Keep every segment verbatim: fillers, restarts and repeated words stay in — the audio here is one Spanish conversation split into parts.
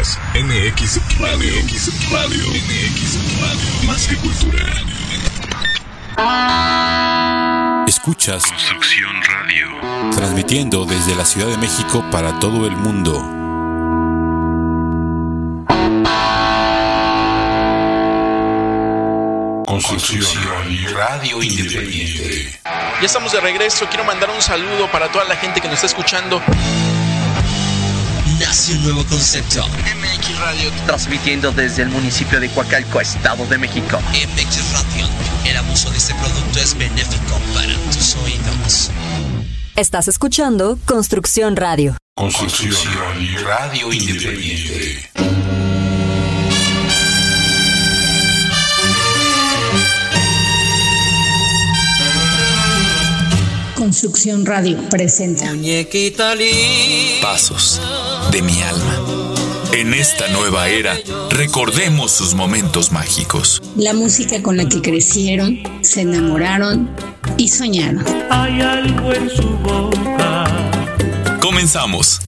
Escuchas M X Radio. M X Radio. M X Radio. Más que cultura. Escuchas Construcción Radio, transmitiendo desde la Ciudad de México para todo el mundo. Construcción Radio, Radio Independiente. Ya estamos de regreso. Quiero mandar un saludo para toda la gente que nos está escuchando. Nace un nuevo concepto. M X Radio, transmitiendo desde el municipio de Coacalco, Estado de México. M X Radio. El abuso de este producto es benéfico para tus oídos. Estás escuchando Construcción Radio. Construcción Radio, Radio Independiente. Construcción Radio presenta Pasos de mi alma. En esta nueva era, recordemos sus momentos mágicos. La música con la que crecieron, se enamoraron y soñaron. Hay algo en su boca. Comenzamos.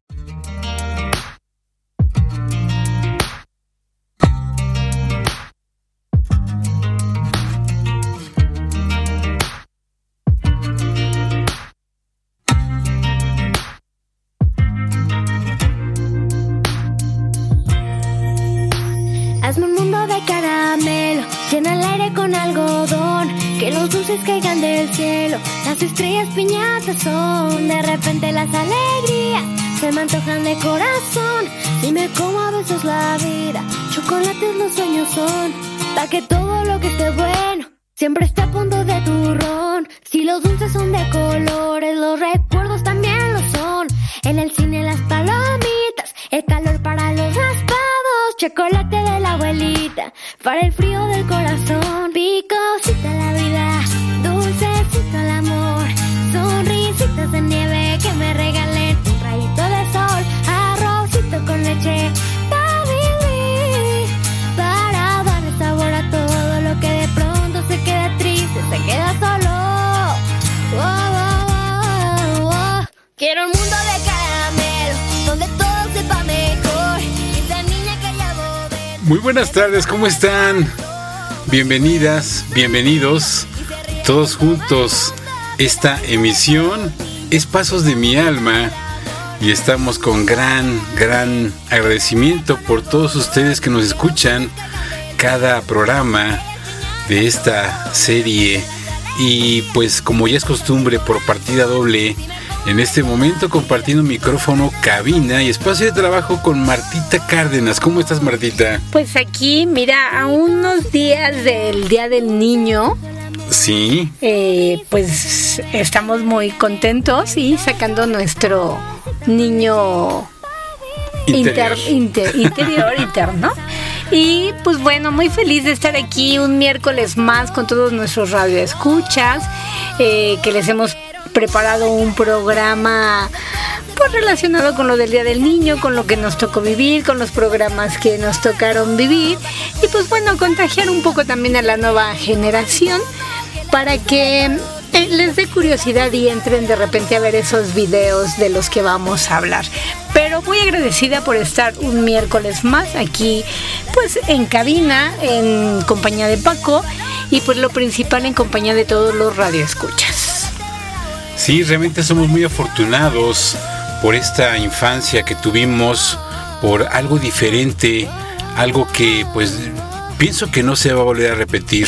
Hazme un mundo de caramelo, llena el aire con algodón, que los dulces caigan del cielo, las estrellas piñatas son, de repente las alegrías se me antojan de corazón, si me como a besos la vida, chocolates los sueños son, pa' que todo lo que esté bueno siempre esté a punto de turrón, si los dulces son de colores, los recuerdos también lo son, en el cine las palomitas, el calor para los raspados, chocolate de la abuelita, para el frío del corazón, picosita la vida, dulcecito el amor, sonrisitas de nieve que me regalen, un rayito de sol, arrocito con leche, para vivir, para darle sabor a todo lo que de pronto se queda triste, se queda solo. Oh, oh, oh, oh. Quiero un mundo de caramelo, donde todo sepa mejor. Muy buenas tardes, ¿cómo están? Bienvenidas, bienvenidos, todos juntos. Esta emisión es Pasos de mi alma y estamos con gran, gran agradecimiento por todos ustedes que nos escuchan cada programa de esta serie. Y pues como ya es costumbre, por partida doble, en este momento compartiendo micrófono, cabina y espacio de trabajo con Martita Cárdenas. ¿Cómo estás, Martita? Pues aquí, mira, a unos días del Día del Niño. Sí. Eh, pues estamos muy contentos y sacando nuestro niño interior, inter, inter, interior interno. Y pues bueno, muy feliz de estar aquí un miércoles más con todos nuestros radioescuchas, eh, que les hemos preparado un programa pues relacionado con lo del Día del Niño, con lo que nos tocó vivir, con los programas que nos tocaron vivir y pues bueno, contagiar un poco también a la nueva generación para que eh, les dé curiosidad y entren de repente a ver esos videos de los que vamos a hablar. Pero muy agradecida por estar un miércoles más aquí pues en cabina, en compañía de Paco y pues lo principal en compañía de todos los radioescuchas. Sí, realmente somos muy afortunados por esta infancia que tuvimos, por algo diferente, algo que pues pienso que no se va a volver a repetir.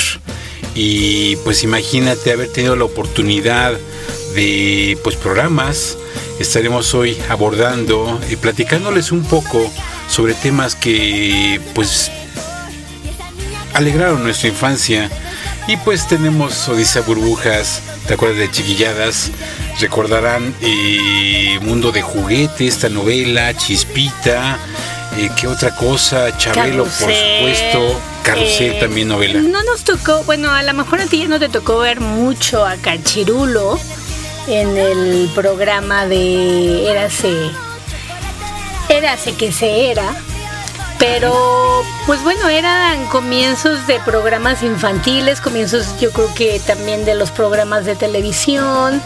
Y pues imagínate haber tenido la oportunidad de pues programas. Estaremos hoy abordando y platicándoles un poco sobre temas que pues alegraron nuestra infancia. Y pues tenemos Odisea Burbujas, ¿te acuerdas de Chiquilladas? Recordarán eh, Mundo de Juguete, esta novela, Chispita, eh, ¿qué otra cosa? Chabelo, Carrusel, por supuesto, Carrusel eh, también novela. No nos tocó, bueno, a lo mejor a ti ya no te tocó ver mucho a Cachirulo en el programa de Érase, Érase que se era. Pero, pues bueno, eran comienzos de programas infantiles, comienzos yo creo que también de los programas de televisión.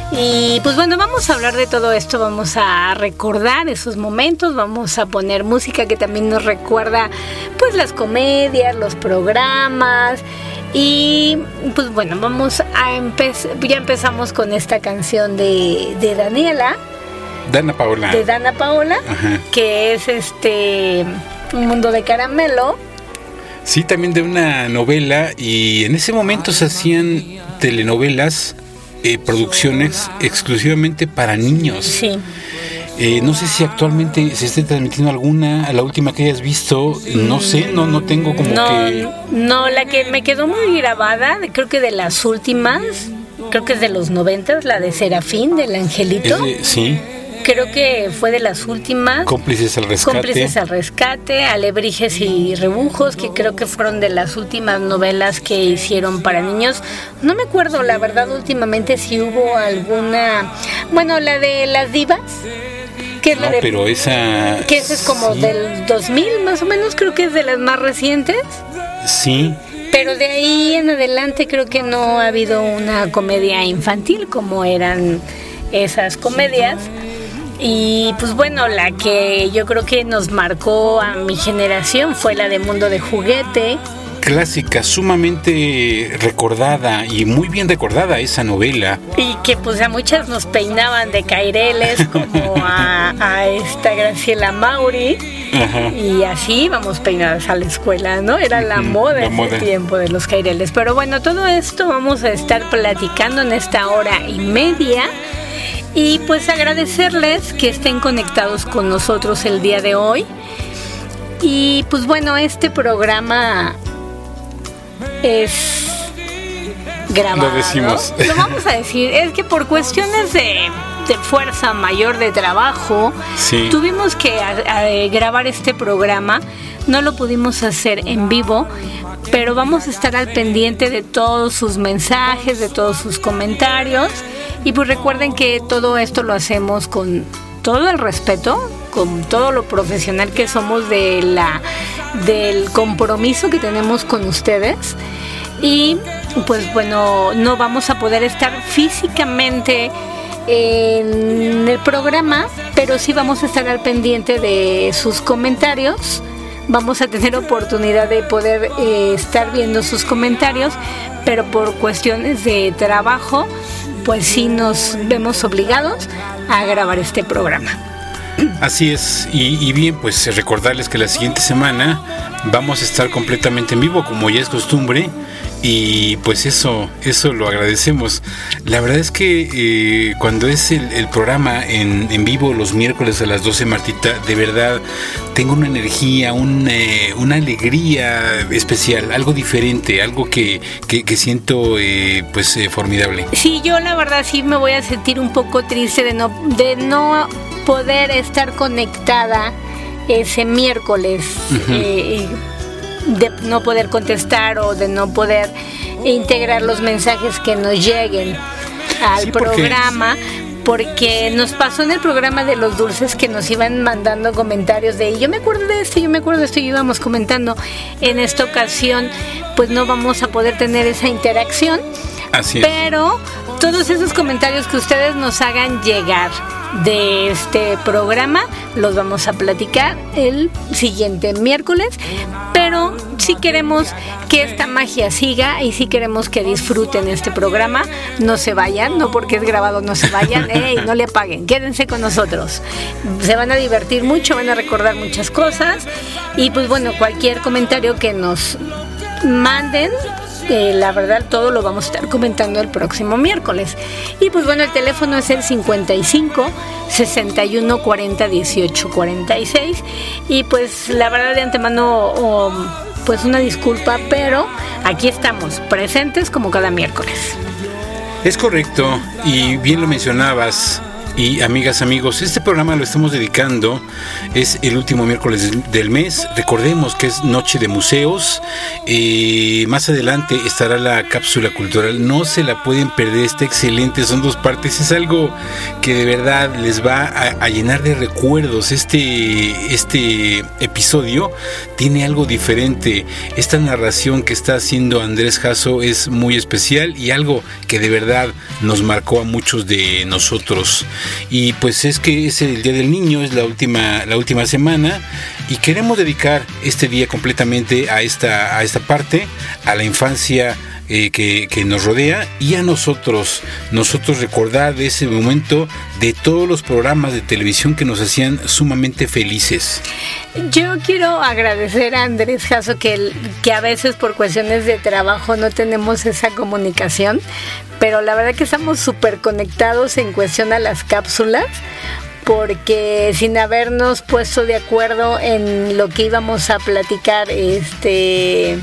Y pues bueno, vamos a hablar de todo esto, vamos a recordar esos momentos, vamos a poner música que también nos recuerda pues las comedias, los programas. Y pues bueno, vamos a empezar, ya empezamos con esta canción de, de Daniela. Dana Paola. De Dana Paola, Ajá. Que es este Un Mundo de Caramelo. Sí, también de una novela, y en ese momento se hacían telenovelas, eh, producciones exclusivamente para niños. Sí. Eh, no sé si actualmente se esté transmitiendo alguna, a la última que hayas visto, no sé, no no tengo como no, que... No, la que me quedó muy grabada, creo que de las últimas, creo que es de los noventas, la de Serafín, del Angelito. De, sí. Creo que fue de las últimas. Cómplices al rescate. Cómplices al rescate, Alebrijes y Rebujos, que creo que fueron de las últimas novelas que hicieron para niños. No me acuerdo, la verdad, últimamente si hubo alguna... Bueno, la de Las Divas. Que es no, la de, pero esa... Que esa es como sí. Del dos mil, más o menos, creo que es de las más recientes. Sí. Pero de ahí en adelante creo que no ha habido una comedia infantil como eran esas comedias. Y pues bueno, la que yo creo que nos marcó a mi generación fue la de Mundo de Juguete. Clásica, sumamente recordada y muy bien recordada esa novela. Y que pues a muchas nos peinaban de caireles, como a, a esta Graciela Mauri. Ajá. Y así íbamos peinadas a la escuela, ¿no? Era la moda en ese tiempo de los caireles. Pero bueno, todo esto vamos a estar platicando en esta hora y media. Y pues agradecerles que estén conectados con nosotros el día de hoy. Y pues bueno, este programa es grabado. Lo decimos. Lo vamos a decir. Es que por cuestiones de, de fuerza mayor de trabajo, sí. Tuvimos que a, a, grabar este programa. No lo pudimos hacer en vivo, pero vamos a estar al pendiente de todos sus mensajes, de todos sus comentarios. Y pues recuerden que todo esto lo hacemos con todo el respeto, con todo lo profesional que somos de la, del compromiso que tenemos con ustedes. Y pues bueno, no vamos a poder estar físicamente en el programa, pero sí vamos a estar al pendiente de sus comentarios. Vamos a tener oportunidad de poder eh, estar viendo sus comentarios, pero por cuestiones de trabajo, pues sí nos vemos obligados a grabar este programa. Así es, y, y bien, pues recordarles que la siguiente semana vamos a estar completamente en vivo, como ya es costumbre, y pues eso, eso lo agradecemos. La verdad es que eh, cuando es el, el programa en, en vivo los miércoles a las doce, Martita, de verdad tengo una energía, un, eh, una alegría especial, algo diferente, algo que, que, que siento eh, pues eh, formidable. Sí, yo la verdad sí me voy a sentir un poco triste de no, de no poder estar conectada ese miércoles. Uh-huh. eh, de no poder contestar o de no poder integrar los mensajes que nos lleguen al sí, programa, porque nos pasó en el programa de los dulces que nos iban mandando comentarios de yo me acuerdo de esto, yo me acuerdo de esto y íbamos comentando. En esta ocasión pues no vamos a poder tener esa interacción. Así es. Pero todos esos comentarios que ustedes nos hagan llegar de este programa los vamos a platicar el siguiente miércoles, pero sí queremos que esta magia siga y sí queremos que disfruten este programa. No se vayan, no porque es grabado no se vayan, ey, no le apaguen, quédense con nosotros, se van a divertir mucho, van a recordar muchas cosas. Y pues bueno, cualquier comentario que nos manden, Eh, la verdad todo lo vamos a estar comentando el próximo miércoles. Y pues bueno, el teléfono es el cincuenta y cinco, sesenta y uno, cuarenta, dieciocho, cuarenta y seis. Y pues la verdad de antemano oh, pues una disculpa, pero aquí estamos presentes como cada miércoles. Es correcto, y bien lo mencionabas. Y amigas, amigos, este programa lo estamos dedicando, es el último miércoles del mes, recordemos que es Noche de Museos, eh, más adelante estará la cápsula cultural, no se la pueden perder, está excelente, son dos partes, es algo que de verdad les va a, a llenar de recuerdos. Este, este episodio tiene algo diferente, esta narración que está haciendo Andrés Jasso es muy especial y algo que de verdad nos marcó a muchos de nosotros. Y pues es que es el Día del Niño, es la última, la última semana y queremos dedicar este día completamente a esta, a esta parte, a la infancia eh, que, que nos rodea y a nosotros, nosotros recordar de ese momento, de todos los programas de televisión que nos hacían sumamente felices. Yo quiero agradecer a Andrés Jasso que, que a veces por cuestiones de trabajo no tenemos esa comunicación, pero la verdad que estamos súper conectados en cuestión a las cápsulas, porque sin habernos puesto de acuerdo en lo que íbamos a platicar este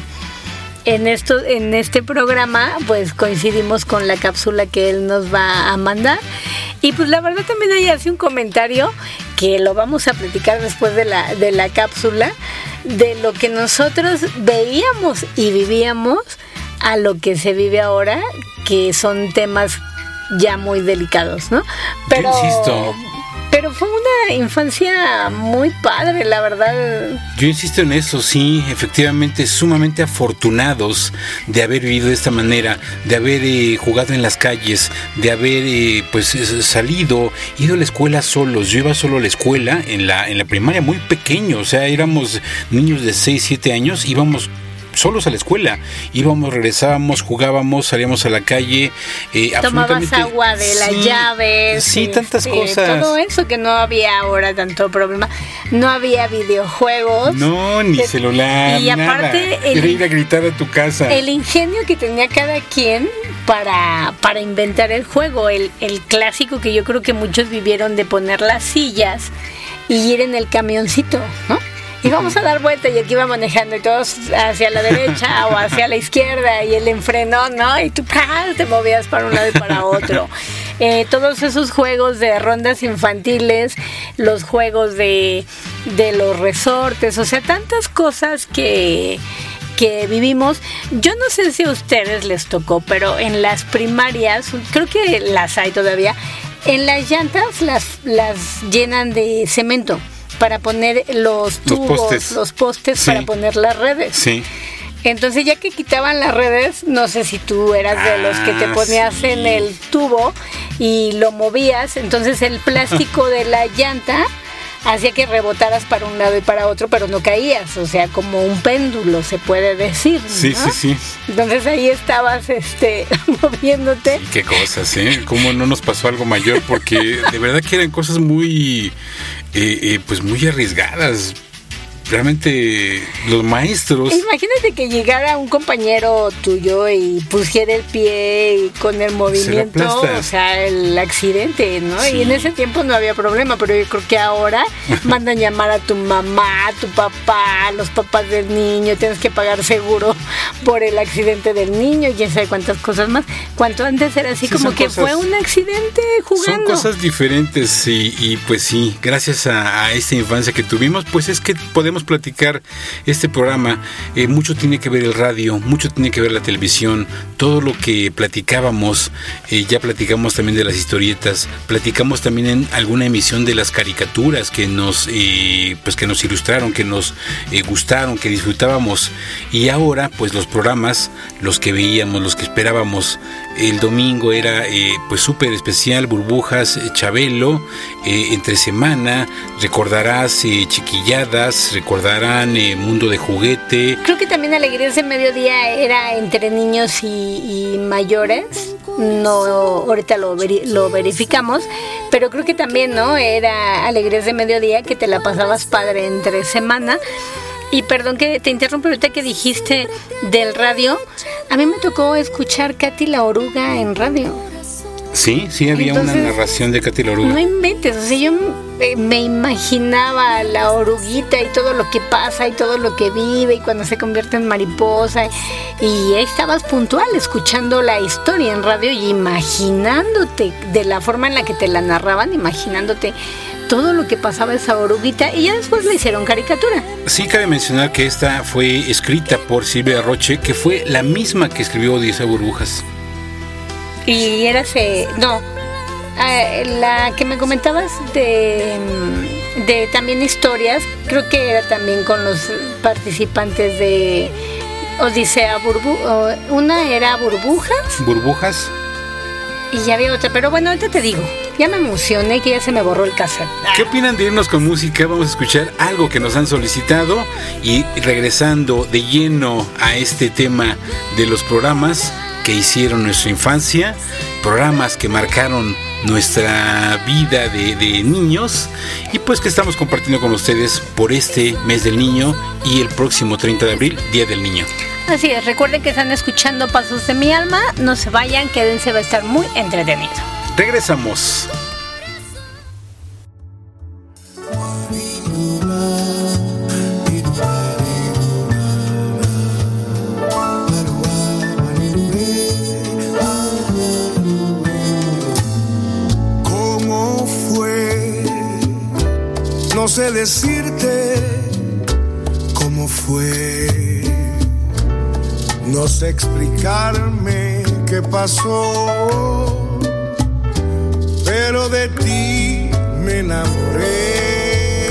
en esto en este programa, pues coincidimos con la cápsula que él nos va a mandar. Y pues la verdad también hay así un comentario que lo vamos a platicar después de la, de la cápsula, de lo que nosotros veíamos y vivíamos a lo que se vive ahora, que son temas ya muy delicados, ¿no? Pero, yo insisto. Pero fue una infancia muy padre, la verdad. Yo insisto en eso, sí, efectivamente, sumamente afortunados de haber vivido de esta manera, de haber eh, jugado en las calles, de haber eh, pues salido, ido a la escuela solos. Yo iba solo a la escuela en la, en la primaria, muy pequeño, o sea, éramos niños de seis, siete años, íbamos solos a la escuela, íbamos, regresábamos, jugábamos, salíamos a la calle, eh, tomabas agua de la sí, llave, sí, sí, tantas eh, cosas, todo eso que no había ahora tanto problema, no había videojuegos, no, ni que, celular, y aparte nada. el, era ir a gritar a tu casa, el ingenio que tenía cada quien para, para inventar el juego, el, el clásico que yo creo que muchos vivieron de poner las sillas y ir en el camioncito, ¿no? Y vamos a dar vuelta y aquí iba manejando y todos hacia la derecha o hacia la izquierda y él enfrenó, ¿no? Y tú ¡pah! Te movías para un lado y para otro. Eh, todos esos juegos de rondas infantiles, los juegos de, de los resortes, o sea, tantas cosas que... que vivimos. Yo no sé si a ustedes les tocó, pero en las primarias, creo que las hay todavía, en las llantas las, las llenan de cemento para poner los tubos, los postes, los postes sí. Para poner las redes. Sí. Entonces ya que quitaban las redes, no sé si tú eras de los que te ponías sí. en el tubo y lo movías, entonces el plástico de la llanta hacía que rebotaras para un lado y para otro, pero no caías, o sea, como un péndulo se puede decir, ¿no? Sí, sí, sí. Entonces ahí estabas este, moviéndote. Qué cosas, ¿eh? Cómo no nos pasó algo mayor, porque de verdad que eran cosas muy, eh, eh, pues muy arriesgadas. Realmente los maestros... Imagínate que llegara un compañero tuyo y pusiera el pie y con el movimiento, o sea, el accidente, ¿no? Sí. Y en ese tiempo no había problema, pero yo creo que ahora mandan llamar a tu mamá, a tu papá, a los papás del niño, tienes que pagar seguro por el accidente del niño y quién sabe cuántas cosas más. Cuanto antes era así sí, como que cosas, fue un accidente jugando. Son cosas diferentes y, y pues sí, gracias a, a esta infancia que tuvimos, pues es que podemos platicar este programa, eh, mucho tiene que ver el radio, mucho tiene que ver la televisión, todo lo que platicábamos, eh, ya platicamos también de las historietas, platicamos también en alguna emisión de las caricaturas que nos eh, pues que nos ilustraron, que nos eh, gustaron, que disfrutábamos, y ahora pues los programas, los que veíamos, los que esperábamos, el domingo era eh, pues súper especial, Burbujas, eh, Chabelo, eh, entre semana, recordarás eh, Chiquilladas, recordarán eh, Mundo de Juguete. Creo que también Alegrías de Mediodía era entre niños y, y mayores, no, ahorita lo, veri- lo verificamos, pero creo que también, ¿no? Era Alegrías de Mediodía, que te la pasabas padre entre semana. Y perdón que te interrumpo, ahorita que dijiste del radio, a mí me tocó escuchar Katy la Oruga en radio. Sí, sí había Entonces, una narración de Katy la oruga. No inventes, o sea, yo me imaginaba la oruguita y todo lo que pasa y todo lo que vive y cuando se convierte en mariposa, y ahí estabas puntual escuchando la historia en radio y imaginándote de la forma en la que te la narraban, imaginándote todo lo que pasaba esa oruguita, y ya después le hicieron caricatura. Sí, cabe mencionar que esta fue escrita por Silvia Roche, que fue la misma que escribió Odisea Burbujas. Y era ese, no, la que me comentabas de, de también historias, creo que era también con los participantes de Odisea Burbu, una era Burbujas. Burbujas. Y ya había otra, pero bueno, ahorita te digo, ya me emocioné que ya se me borró el cassette. ¿Qué opinan de irnos con música? Vamos a escuchar algo que nos han solicitado y regresando de lleno a este tema de los programas que hicieron nuestra infancia, programas que marcaron nuestra vida de, de niños y pues que estamos compartiendo con ustedes por este mes del niño y el próximo treinta de abril, Día del Niño. Así es, recuerden que están escuchando Pasos de mi Alma, no se vayan, quédense, va a estar muy entretenido. Regresamos. ¿Cómo fue? No sé decirte cómo fue. No sé explicarme qué pasó, pero de ti me enamoré.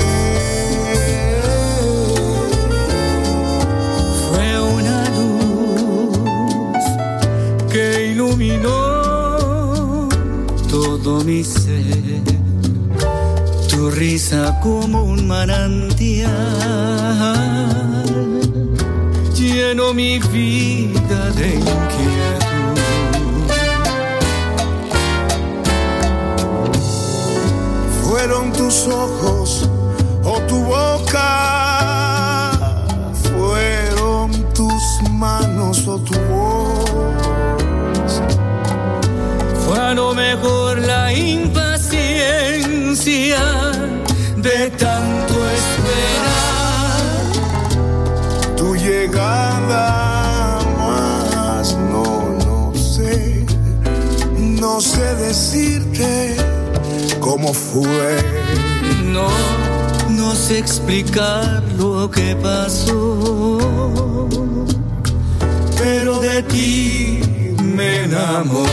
Fue una luz que iluminó todo mi ser, tu risa como un manantial llenó mi vida de inquietud. Fueron tus ojos o tu boca, fueron tus manos o tu voz. Fue a lo mejor la impaciencia de tanto esperar tu llegada, más no, no sé, no sé decirte cómo fue. No, no sé explicar lo que pasó, pero de ti me enamoré.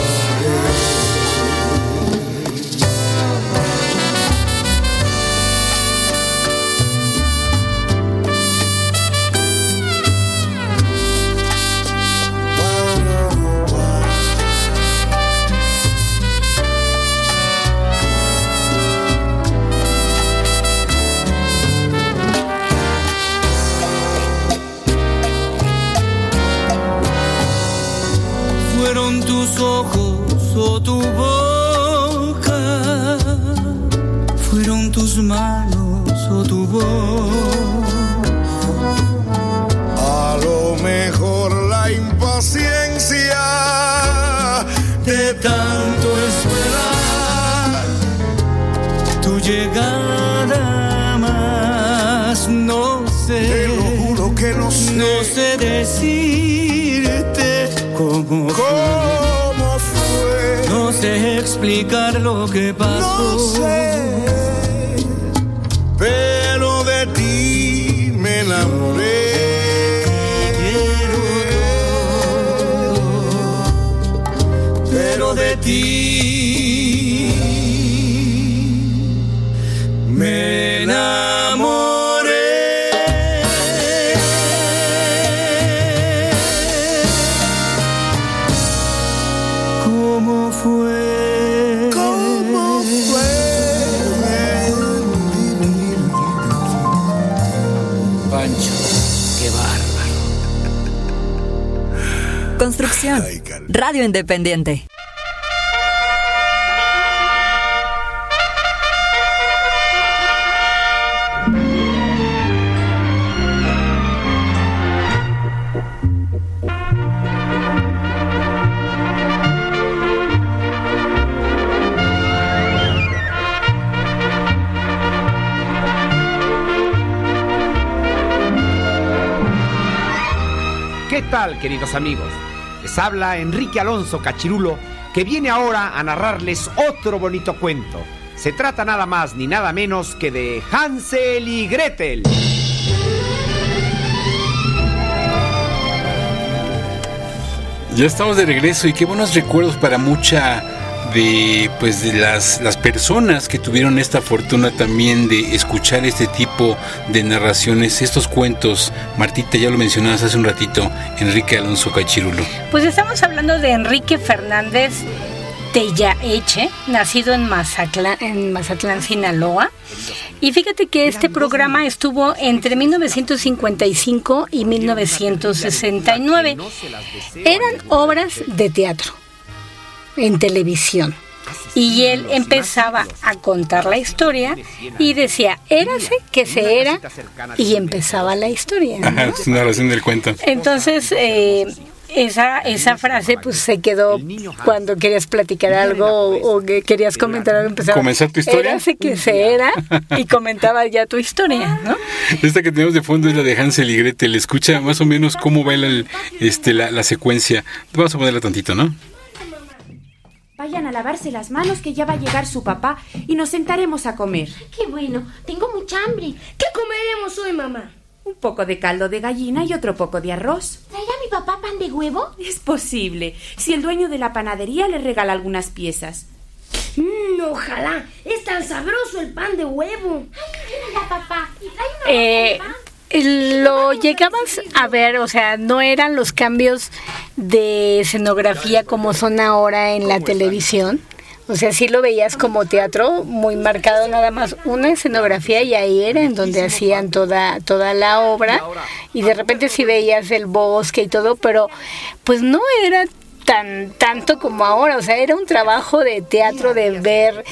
Fueron tus ojos o tu boca, fueron tus manos o tu voz. A lo mejor la impaciencia de tanto esperar tu llegada, más no sé, te lo juro que no sé, no sé decirte cómo fue. ¿Cómo fue? No sé explicar lo que pasó, no sé, pero de ti me enamoré. Pero de ti me enamoré. ¿Cómo fue? ¿Cómo fue? Pancho, qué bárbaro. Construcción. Radio Independiente. ¿Qué tal, queridos amigos? Les habla Enrique Alonso Cachirulo, que viene ahora a narrarles otro bonito cuento. Se trata nada más ni nada menos que de Hansel y Gretel. Ya estamos de regreso y qué buenos recuerdos para mucha de pues de las, las personas que tuvieron esta fortuna también de escuchar este tipo de narraciones, estos cuentos. Martita, ya lo mencionabas hace un ratito, Enrique Alonso Cachirulo. Pues estamos hablando de Enrique Fernández Tellaeche, nacido en Mazatlán, en Mazatlán, Sinaloa. Y fíjate que este programa estuvo entre mil novecientos cincuenta y cinco y mil novecientos sesenta y nueve. Eran obras de teatro en televisión. Y él empezaba a contar la historia y decía, érase que se era, y empezaba la historia, ¿no? Ajá, es una narración del cuento. Entonces, eh, esa esa frase pues se quedó cuando querías platicar algo o, o que querías comentar algo, empezaba, ¿comenzar tu historia? Érase que se era, y comentaba ya tu historia, ¿no? Esta que tenemos de fondo es la de Hansel y Gretel. Escucha más o menos cómo va el, este, la, la secuencia. Vamos a ponerla tantito, ¿no? Vayan a lavarse las manos, que ya va a llegar su papá y nos sentaremos a comer. ¡Qué bueno! Tengo mucha hambre. ¿Qué comeremos hoy, mamá? Un poco de caldo de gallina y otro poco de arroz. ¿Traerá mi papá pan de huevo? Es posible, si el dueño de la panadería le regala algunas piezas. Mmm, ojalá. Es tan sabroso el pan de huevo. Ay, mira, papá. Y trae una eh, lo llegabas a ver, o sea, no eran los cambios de escenografía como son ahora en la televisión. O sea, sí lo veías como teatro, muy marcado, nada más una escenografía, y ahí era en donde hacían toda toda la obra, y de repente sí veías el bosque y todo, pero pues no era tan tanto como ahora. O sea, era un trabajo de teatro, de ver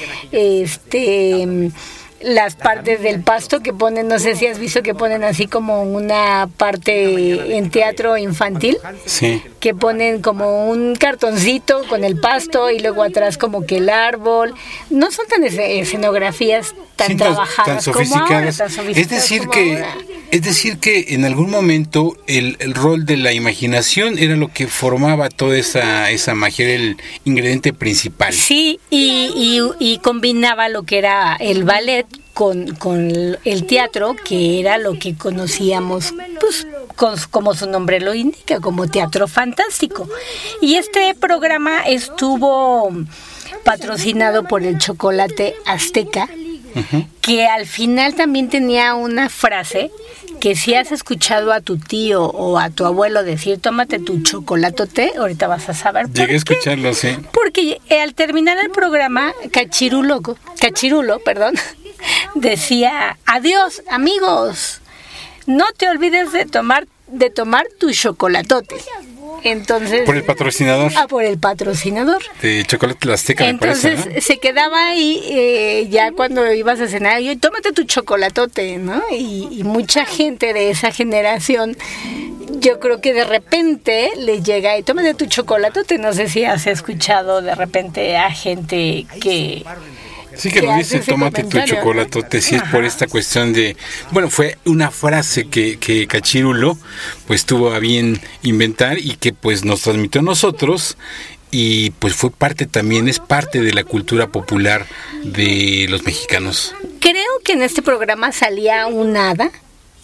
este las partes del pasto que ponen, no sé si has visto que ponen así como una parte en teatro infantil, sí, que ponen como un cartoncito con el pasto y luego atrás como que el árbol. No son tan escenografías tan sí, trabajadas tan como sofisticadas. ahora, tan sofisticadas es decir como que ahora. Es decir que en algún momento el, el rol de la imaginación era lo que formaba toda esa esa magia, era el ingrediente principal. Sí, y, y, y combinaba lo que era el ballet con, con el teatro, que era lo que conocíamos, pues, con, como su nombre lo indica, como teatro fantástico. Y este programa estuvo patrocinado por el chocolate Azteca, uh-huh, que al final también tenía una frase que si has escuchado a tu tío o a tu abuelo decir, tómate tu chocolatote, ahorita vas a saber por Llegué qué. a escucharlo, sí. Porque al terminar el programa, Cachirulo, Cachirulo, perdón, decía, adiós, amigos, no te olvides de tomar de tomar tu chocolatote. Entonces, por el patrocinador. Ah, por el patrocinador. De Chocolate Azteca, entonces, me parece, ¿no? Se quedaba ahí eh, ya cuando ibas a cenar, y tómate tu chocolatote, ¿no? Y, y mucha gente de esa generación, yo creo que de repente le llega y tómate tu chocolatote. No sé si has escuchado de repente a gente que... Sí, que lo dice, tómate tu chocolatote, sí, es por esta cuestión de... Bueno, fue una frase que, que Cachirulo pues tuvo a bien inventar y que pues nos transmitió a nosotros, y pues fue parte también, es parte de la cultura popular de los mexicanos. Creo que en este programa salía un hada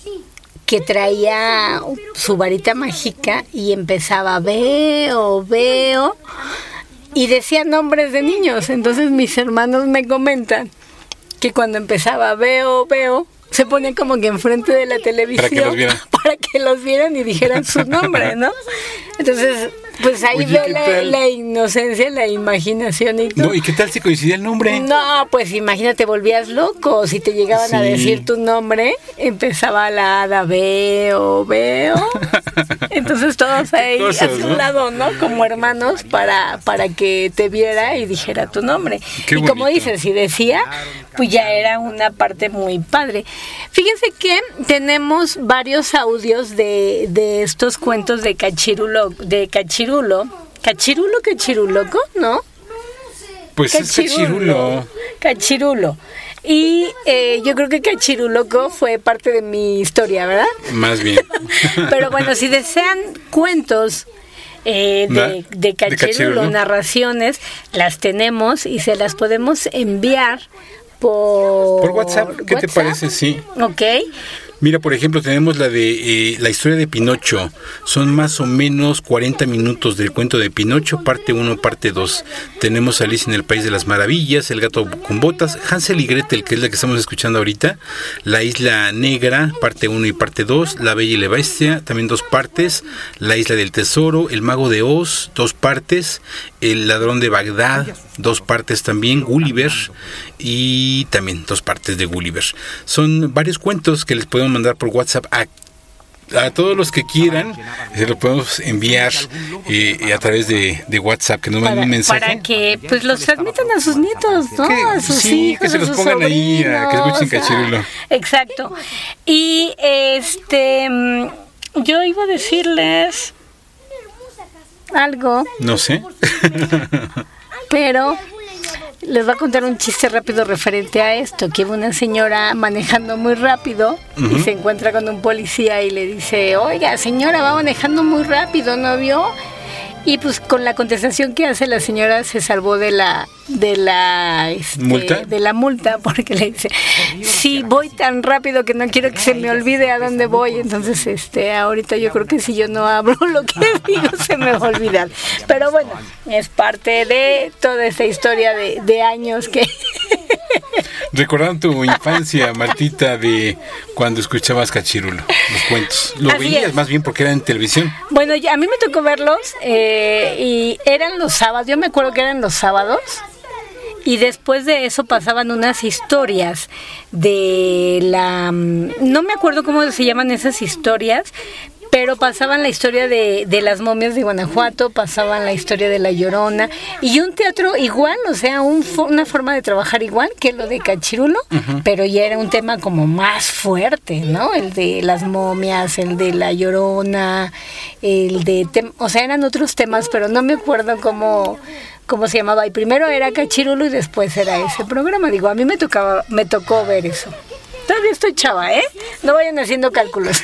que traía su varita mágica y empezaba, veo, veo... y decía nombres de niños. Entonces mis hermanos me comentan que cuando empezaba veo, veo, se ponían como que enfrente de la televisión para que los vieran, para que los vieran y dijeran su nombre, ¿no? Entonces, pues ahí Oye, veo la, la inocencia, la imaginación y todo. No, ¿y qué tal si coincidía el nombre? No, pues imagínate, volvías loco. Si te llegaban sí. a decir tu nombre, empezaba la hada, veo, veo. Entonces todos ahí cosas, a su ¿no? lado, ¿no? Como hermanos, para, para que te viera y dijera tu nombre. Qué y bonito. Como dices, si decía, pues ya era una parte muy padre. Fíjense que tenemos varios audios de, de estos cuentos de Cachirulo, de Cachirulo, Cachirulo, Cachiruloco, ¿no? Pues Cachirulo. es Cachirulo. Cachirulo. Y eh, yo creo que Cachiruloco fue parte de mi historia, ¿verdad? Más bien. Pero bueno, si desean cuentos eh, de, de Cachirulo, de Cachirulo, narraciones, las tenemos y se las podemos enviar por... Por WhatsApp, ¿qué WhatsApp? ¿Te parece? Sí. Ok. Mira, por ejemplo, tenemos la de eh, la historia de Pinocho. Son más o menos cuarenta minutos del cuento de Pinocho, parte uno, parte dos. Tenemos Alicia en el País de las Maravillas, El gato con botas, Hansel y Gretel, que es la que estamos escuchando ahorita, La Isla Negra, parte uno y parte dos, La Bella y la Bestia, también dos partes, La Isla del Tesoro, El Mago de Oz, dos partes, El Ladrón de Bagdad, dos partes también, Gulliver, y también dos partes de Gulliver. Son varios cuentos que les podemos mandar por WhatsApp a, a todos los que quieran. Se lo podemos enviar eh, a través de, de WhatsApp, que nos manden un mensaje para que pues los transmitan a sus nietos, ¿no? Que, a sus sí, hijos, que se los pongan sobrinos, ahí a que escuchen Cachirulo. Exacto. Y este yo iba a decirles algo, no sé, pero les voy a contar un chiste rápido referente a esto, que una señora manejando muy rápido uh-huh. y se encuentra con un policía y le dice, oiga señora, va manejando muy rápido, ¿no vio? Y pues con la contestación que hace la señora se salvó de la de la este, ¿Multa? de la multa, porque le dice, sí, voy tan rápido que no quiero que se me olvide a dónde voy. Entonces este ahorita yo creo que si yo no hablo lo que digo se me va a olvidar. Pero bueno, es parte de toda esta historia de, de años que recordando tu infancia, Martita, de cuando escuchabas Cachirulo, los cuentos. Lo Así veías es. Más bien porque era en televisión. Bueno, ya, a mí me tocó verlos eh, y eran los sábados. Yo me acuerdo que eran los sábados. Y después de eso pasaban unas historias de la... No me acuerdo cómo se llaman esas historias, pero pasaban la historia de, de las momias de Guanajuato, pasaban la historia de La Llorona, y un teatro igual, o sea, un, una forma de trabajar igual que lo de Cachirulo, uh-huh. pero ya era un tema como más fuerte, ¿no? El de las momias, el de La Llorona, el de... Tem- o sea, eran otros temas, pero no me acuerdo cómo... cómo se llamaba, y primero era Cachirulo y después era ese programa. Digo, a mí me tocaba, me tocó ver eso. Todavía estoy chava, ¿eh? No vayan haciendo cálculos.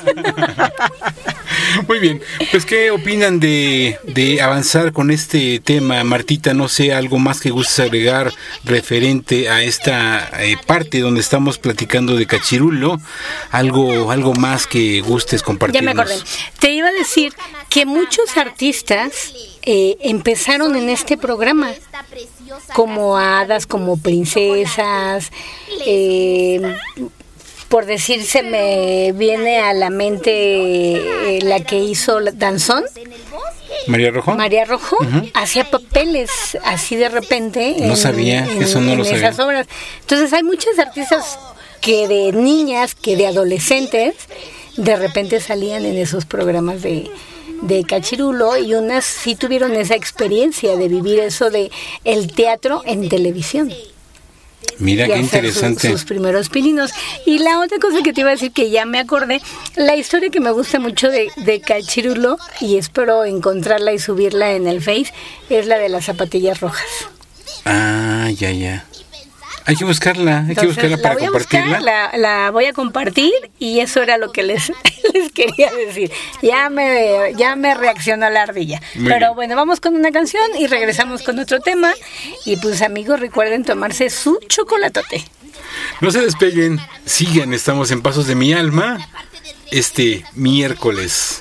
Muy bien, pues ¿qué opinan de, de avanzar con este tema, Martita? No sé, algo más que gustes agregar referente a esta eh, parte donde estamos platicando de Cachirulo, algo, algo más que gustes compartirnos. Ya me acordé. Te iba a decir que muchos artistas eh, empezaron en este programa como hadas, como princesas, eh, por decir, se me viene a la mente eh, la que hizo Danzón, María Rojo. María Rojo uh-huh. hacía papeles así de repente. No en, sabía, en, eso no en lo esas sabía. Obras. Entonces hay muchas artistas que de niñas, que de adolescentes, de repente salían en esos programas de de Cachirulo, y unas sí tuvieron esa experiencia de vivir eso de el teatro en televisión. Mira qué interesante. Sus, sus primeros pininos. Y la otra cosa que te iba a decir, que ya me acordé, la historia que me gusta mucho de, de Cachirulo, y espero encontrarla y subirla en el Face, es la de las zapatillas rojas. Ah, ya, ya. Hay que buscarla, hay Entonces, que buscarla para compartirla. Buscar, la, la voy a compartir, y eso era lo que les, les quería decir. Ya me, ya me reaccionó la ardilla. Muy Pero bien. Bueno, vamos con una canción y regresamos con otro tema. Y pues amigos, recuerden tomarse su chocolatote. No se despeguen, sigan, estamos en Pasos de mi Alma este miércoles.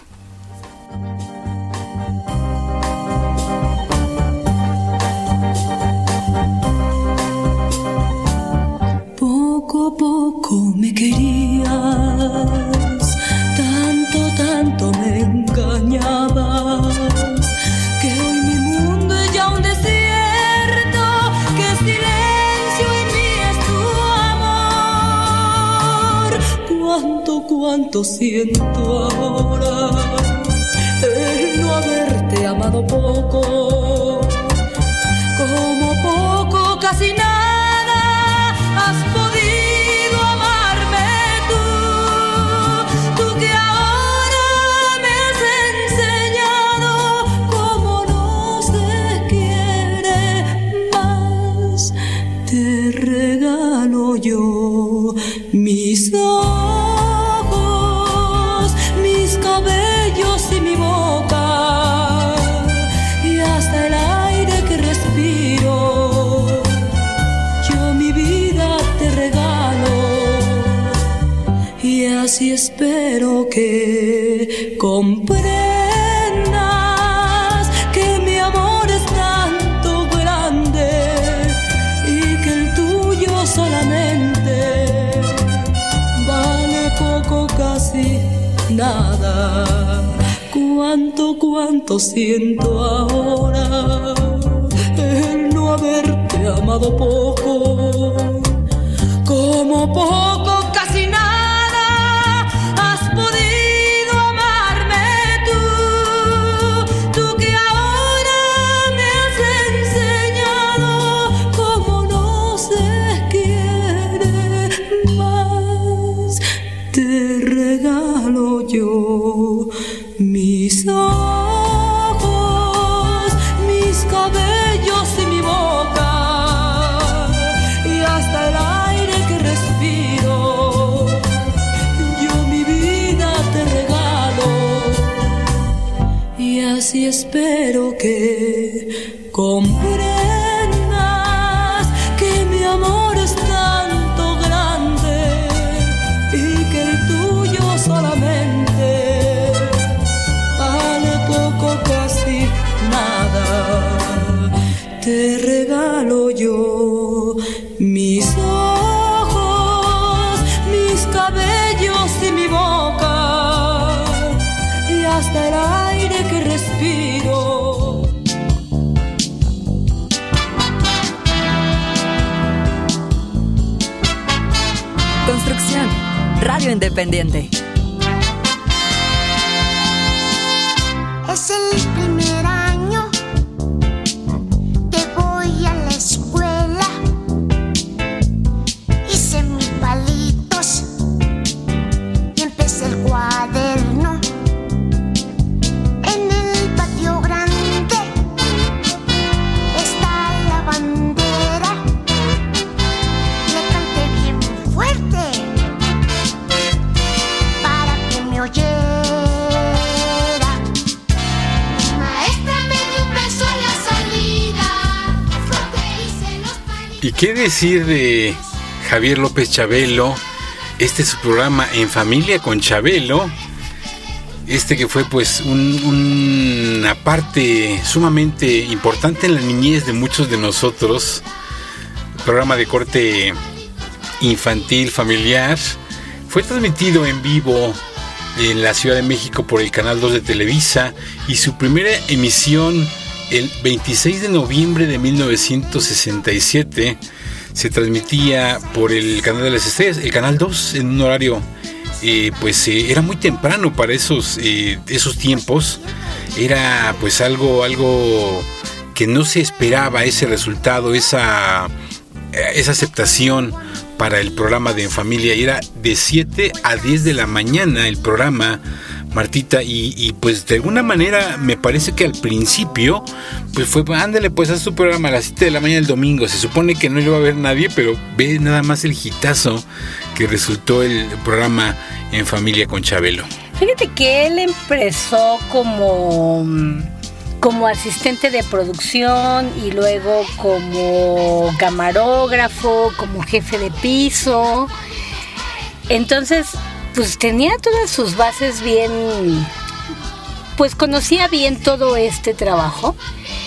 Poco a poco me querías, tanto, tanto me engañabas, que hoy mi mundo es ya un desierto, que silencio en mí es tu amor. Cuánto, cuánto siento ahora el no haberte amado poco, como poco, casi nada. Has podido amarme tú, tú que ahora me has enseñado cómo no se quiere más. Te regalo ojos, mis cabellos y mi boca, y hasta el aire que respiro, yo mi vida te regalo, y así espero que comprendas que mi amor es tanto grande y que el tuyo solamente vale poco, casi nada. Cuánto, cuánto siento ahora el no haberte amado poco, como poco, casi nada has podido amarme tú, tú que ahora me has enseñado cómo no se quiere más. Te regalo yo mis ojos, mis cabellos y mi boca, y hasta el aire que respiro, yo mi vida te regalo, y así espero que comprendas que mi amor es tanto grande y que el tuyo solamente casi nada. Te regalo yo mis ojos, mis cabellos y mi boca, y hasta el aire que respiro. Construcción, Radio Independiente. Es el primer año que voy a la escuela. Hice mis palitos y empecé el cuaderno. En el patio grande está la bandera. Le canté bien fuerte para que me oyera. ¿Y qué decir de Javier López Chabelo? Este es su programa En Familia con Chabelo. Este que fue pues un, una parte sumamente importante en la niñez de muchos de nosotros. Programa de corte infantil, familiar. Fue transmitido en vivo en la Ciudad de México por el Canal dos de Televisa, y su primera emisión el veintiséis de noviembre de mil novecientos sesenta y siete se transmitía por el Canal de las Estrellas, el Canal dos, en un horario eh, pues eh, era muy temprano para esos eh, esos tiempos. Era pues algo algo que no se esperaba, ese resultado, esa esa aceptación para el programa de En Familia. Y era de siete a diez de la mañana el programa, Martita, y, y pues de alguna manera me parece que al principio pues fue, ándale pues haz tu programa a las siete de la mañana el domingo, se supone que no iba a ver nadie, pero ve nada más el hitazo que resultó el programa En Familia con Chabelo. Fíjate que él empezó como, como asistente de producción y luego como camarógrafo, como jefe de piso. Entonces pues tenía todas sus bases bien, pues conocía bien todo este trabajo.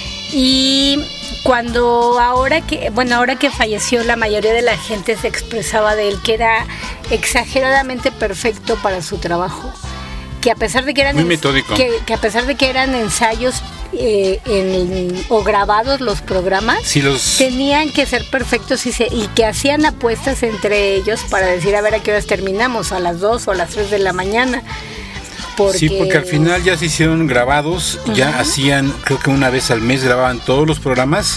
Y cuando ahora que, bueno, ahora que falleció, la mayoría de la gente se expresaba de él que era exageradamente perfecto para su trabajo, que a pesar de que eran muy metódico, que, que a pesar de que eran ensayos eh, en, o grabados los programas, sí, los... tenían que ser perfectos y, se, y que hacían apuestas entre ellos para decir a ver a qué horas terminamos, a las dos o a las tres de la mañana. Porque... Sí, porque al final ya se hicieron grabados, uh-huh. Ya hacían, creo que una vez al mes grababan todos los programas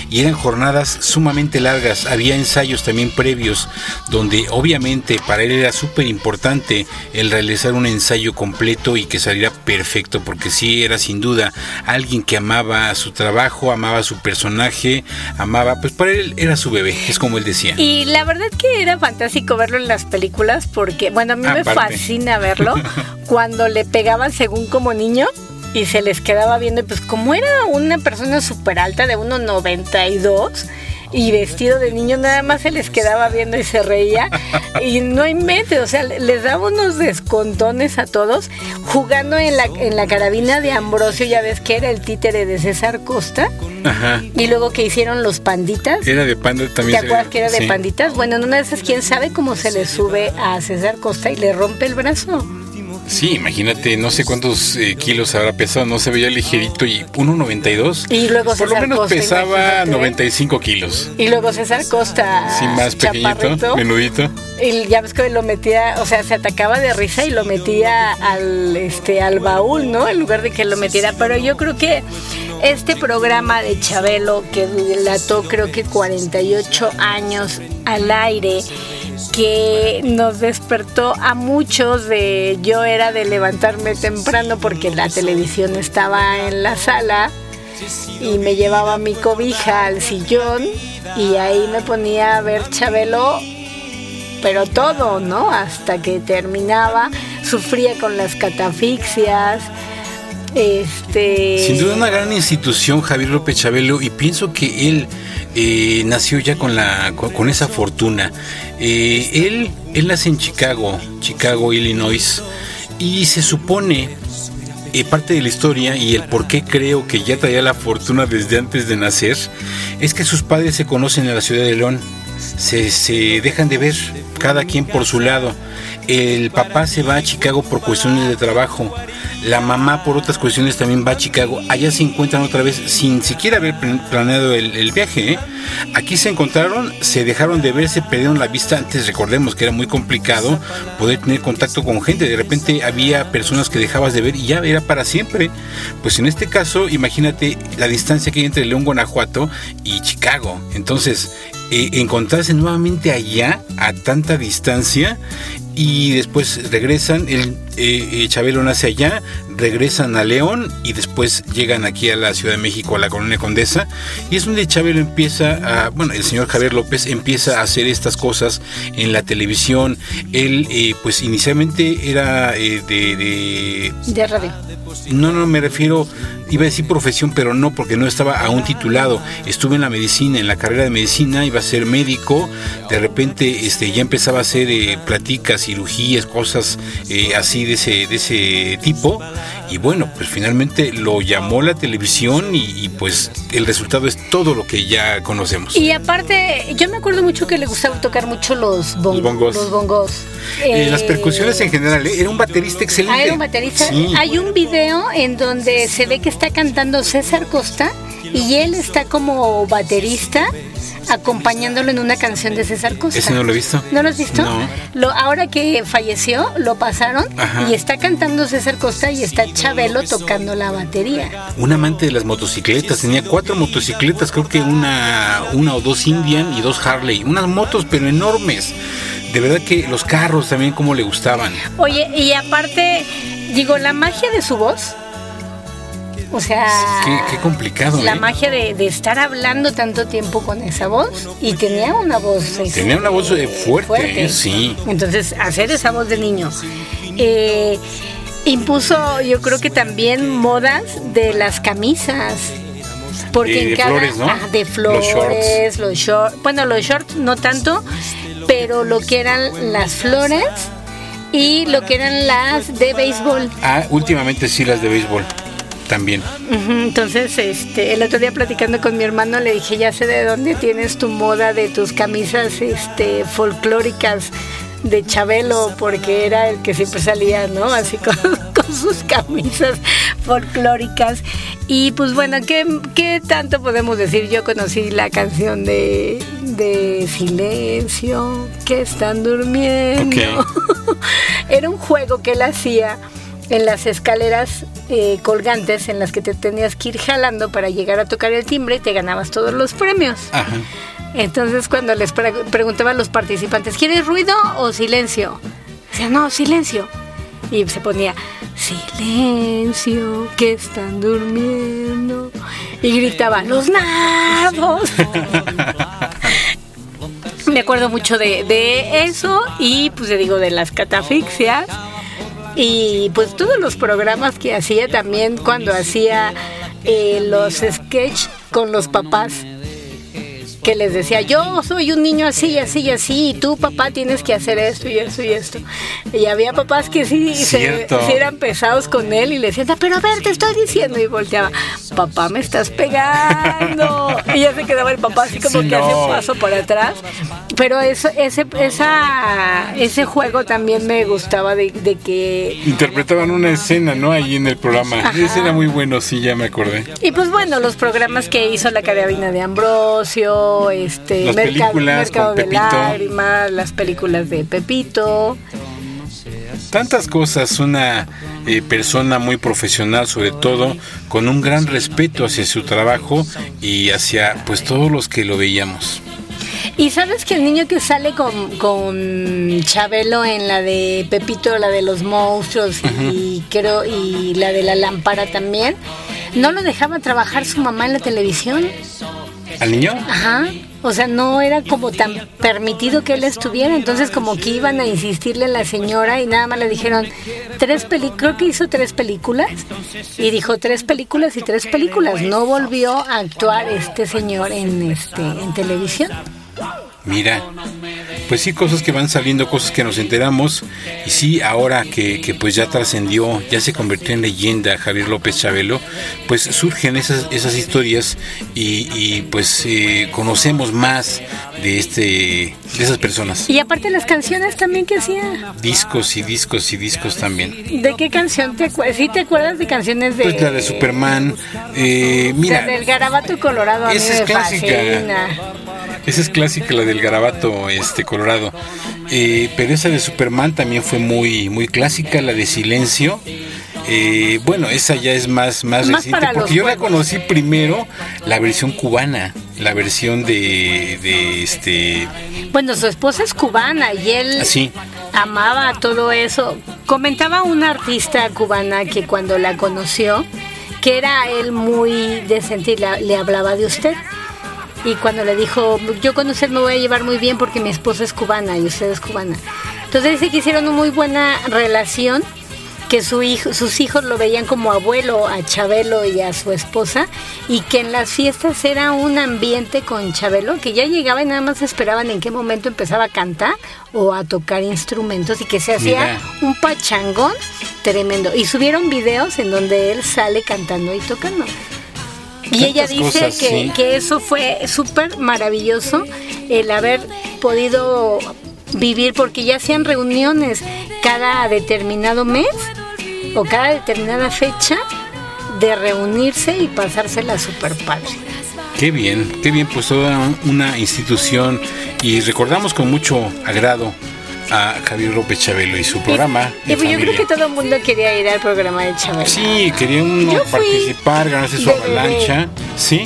y eran jornadas sumamente largas. Había ensayos también previos, donde obviamente para él era súper importante el realizar un ensayo completo y que saliera perfecto, porque sí era sin duda alguien que amaba su trabajo, amaba su personaje, amaba, pues para él era su bebé, es como él decía. Y la verdad que era fantástico verlo en las películas, porque bueno, a mí Aparte. me fascina verlo cuando le pegaban según como niño y se les quedaba viendo, y pues como era una persona súper alta de uno noventa y dos y vestido de niño, nada más se les quedaba viendo y se reía y no invente, o sea, les daba unos descontones a todos jugando en la, en la carabina de Ambrosio, ya ves que era el títere de César Costa. Ajá. Y luego que hicieron los Panditas. Era de Panda también. ¿Te acuerdas que era de sí. Panditas? Bueno, en una de esas, quién sabe cómo se le sube a César Costa y le rompe el brazo. Sí, imagínate, no sé cuántos eh, kilos habrá pesado, no se veía ligerito, y uno noventa y dos. Y luego por César lo menos Costa, pesaba imagínate. noventa y cinco kilos. Y luego César Costa, Sí, más pequeñito, chaparrito, menudito. y ya ves que lo metía, o sea, se atacaba de risa y lo metía al este al baúl, ¿no? En lugar de que lo metiera. Pero yo creo que este programa de Chabelo, que dilató creo que cuarenta y ocho años al aire, que nos despertó a muchos de, yo era de levantarme temprano porque la televisión estaba en la sala y me llevaba mi cobija al sillón y ahí me ponía a ver Chabelo, pero todo, ¿no? Hasta que terminaba, sufría con las catafixias. Este... Sin duda una gran institución, Javier López Chabelo, y pienso que él eh, nació ya con la con, con esa fortuna. Eh, él, él nace en Chicago, Chicago, Illinois, y se supone, eh, parte de la historia y el por qué creo que ya traía la fortuna desde antes de nacer, es que sus padres se conocen en la ciudad de León, se, se dejan de ver, cada quien por su lado. El papá se va a Chicago por cuestiones de trabajo, la mamá por otras cuestiones también va a Chicago. Allá se encuentran otra vez sin siquiera haber planeado el, el viaje, ¿eh? Aquí se encontraron, se dejaron de ver, se perdieron la vista. Antes recordemos que era muy complicado poder tener contacto con gente, de repente había personas que dejabas de ver y ya era para siempre. Pues en este caso, imagínate la distancia que hay entre León, Guanajuato y Chicago. Entonces, eh, encontrarse nuevamente allá a tanta distancia, y después regresan, el eh, Chabelo nace allá, regresan a León y después llegan aquí a la Ciudad de México, a la Colonia Condesa, y es donde Chabelo empieza a, bueno, el señor Javier López empieza a hacer estas cosas en la televisión. Él, eh, pues inicialmente era eh, de, de... de radio. No, no, me refiero, iba a decir profesión, pero no, porque no estaba aún titulado. Estuve en la medicina, en la carrera de medicina, iba a ser médico. De repente este, ya empezaba a hacer eh, platicas, cirugías, cosas eh, así de ese, de ese tipo. Y bueno, pues finalmente lo llamó la televisión y, y pues el resultado es todo lo que ya conocemos. Y aparte, yo me acuerdo mucho que le gustaba tocar mucho los, bon- los bongos. Los bongos. Eh, Eh, las percusiones en general, ¿eh? Era un baterista excelente. Ah, era un baterista. Sí. Hay un video en donde se ve que está cantando César Costa y él está como baterista acompañándolo en una canción de César Costa. Ese no lo he visto. ¿No lo has visto? No. Lo, ahora que falleció, lo pasaron. Ajá. Y está cantando César Costa y está Chabelo tocando la batería. Un amante de las motocicletas, tenía cuatro motocicletas, creo que una, una o dos Indian y dos Harley, unas motos pero enormes. De verdad que los carros también como le gustaban. Oye, y aparte, digo, la magia de su voz. O sea, qué, qué complicado. La ¿eh? magia de, de estar hablando tanto tiempo con esa voz. Y tenía una voz Tenía una voz eh, fuerte, fuerte. Eh, sí. Entonces, hacer esa voz de niño eh, impuso, yo creo que también modas de las camisas. Porque eh, en de cada, flores, ¿no? Ah, de flores, los shorts. los shorts. Bueno, los shorts no tanto, pero lo que eran las flores y lo que eran las de béisbol. Ah, últimamente sí, las de béisbol. También. Uh-huh. Entonces, este, el otro día platicando con mi hermano le dije, ya sé de dónde tienes tu moda de tus camisas este, folclóricas de Chabelo, porque era el que siempre salía, ¿no? Así con, con sus camisas folclóricas. Y pues bueno, ¿qué, qué tanto podemos decir? Yo conocí la canción de, de Silencio, que están durmiendo. Okay. Era un juego que él hacía en las escaleras eh, colgantes en las que te tenías que ir jalando para llegar a tocar el timbre y te ganabas todos los premios. Ajá. Entonces cuando les pre- preguntaba a los participantes, ¿quieres ruido o silencio? Decía, no, silencio. Y se ponía, silencio, que están durmiendo. Y gritaba, los nardos. Me acuerdo mucho de, de eso y pues le digo de las catafixias. Y pues todos los programas que hacía también cuando hacía eh, los sketch con los papás, que les decía, yo soy un niño así, así, así, y tú, papá, tienes que hacer esto y esto y esto. Y había papás que sí, se, sí eran pesados con él y le decían, pero a ver, te estoy diciendo, y volteaba, papá, me estás pegando. Y ya se quedaba el papá así como sí, que no. hace un paso para atrás. Pero eso, ese, esa, ese juego también me gustaba de, de que... interpretaban una escena, ¿no? Ahí en el programa. Ajá. Ese era muy bueno, sí, ya me acordé. Y pues bueno, los programas que hizo la Carabina de Ambrosio, este, las Mercado, películas Mercado con de Pepito. Lágrimas, las películas de Pepito. Tantas cosas, una eh, persona muy profesional, sobre todo, con un gran respeto hacia su trabajo y hacia pues todos los que lo veíamos. Y sabes que el niño que sale con, con Chabelo en la de Pepito, la de los monstruos, uh-huh. y creo y la de la lámpara también, no lo dejaba trabajar su mamá en la televisión. ¿Al niño? Ajá. O sea, no era como tan permitido que él estuviera, entonces como que iban a insistirle a la señora y nada más le dijeron tres películas, creo que hizo tres películas y dijo tres películas y tres películas, no volvió a actuar este señor en este en televisión. Mira, pues sí, cosas que van saliendo, cosas que nos enteramos. Y sí, ahora que, que pues ya trascendió, ya se convirtió en leyenda Javier López Chabelo, pues surgen esas, esas historias y, y pues eh, conocemos más de este de esas personas. Y aparte las canciones también que hacía. Discos y discos y discos también. ¿De qué canción te acuerdas? ¿Sí te acuerdas de canciones de...? Pues la de Superman, eh, mira... La del Garabato Colorado, a mí esa me es clásica. fascina. Esa es clásica, la del Garabato este colorado. Eh, pero esa de Superman también fue muy muy clásica, la de Silencio. Eh, bueno, esa ya es más, más, más reciente, porque yo juegos. La conocí primero, la versión cubana, la versión de, de este... Bueno, su esposa es cubana y él ¿sí? amaba todo eso. Comentaba una artista cubana que cuando la conoció, que era él muy decente y le, le hablaba de usted. Y cuando le dijo, yo con usted me voy a llevar muy bien porque mi esposa es cubana y usted es cubana. Entonces dice que hicieron una muy buena relación, que su hijo, sus hijos lo veían como abuelo a Chabelo y a su esposa, y que en las fiestas era un ambiente con Chabelo, que ya llegaba y nada más esperaban en qué momento empezaba a cantar o a tocar instrumentos, y que se hacía Mira. un pachangón tremendo. Y subieron videos en donde él sale cantando y tocando. Y ella dice cosas, que, sí. que eso fue súper maravilloso, el haber podido vivir, porque ya hacían reuniones cada determinado mes o cada determinada fecha de reunirse y pasársela súper padre. Qué bien, qué bien, pues toda una institución, y recordamos con mucho agrado a Javier López Chabelo y su programa. Y, y pues yo creo que todo el mundo quería ir al programa de Chabelo. Sí, quería uno participar, ganarse su avalancha. Bebé. ¿Sí?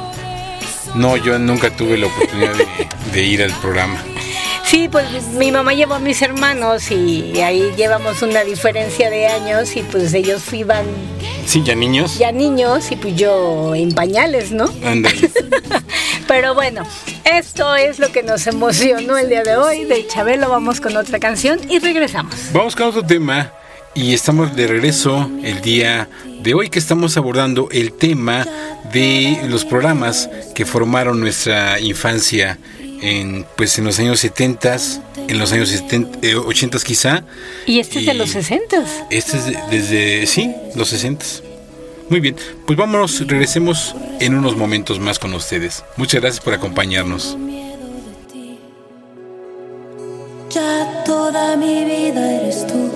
No, yo nunca tuve la oportunidad de, de ir al programa. Sí, pues mi mamá llevó a mis hermanos y ahí llevamos una diferencia de años y pues ellos iban... Sí, ya niños. Ya niños y pues yo en pañales, ¿no? Ándale. Pero bueno, esto es lo que nos emocionó el día de hoy. De Chabelo vamos con otra canción y regresamos. Vamos con otro tema y estamos de regreso el día de hoy, que estamos abordando el tema de los programas que formaron nuestra infancia en pues en los años setentas, en los años setenta, eh, ochentas quizá. Y este y es de los sesentas. Este es de, desde, sí, los sesentas. Muy bien, pues vámonos, regresemos en unos momentos más con ustedes. Muchas gracias por acompañarnos. Ya toda mi vida eres tú.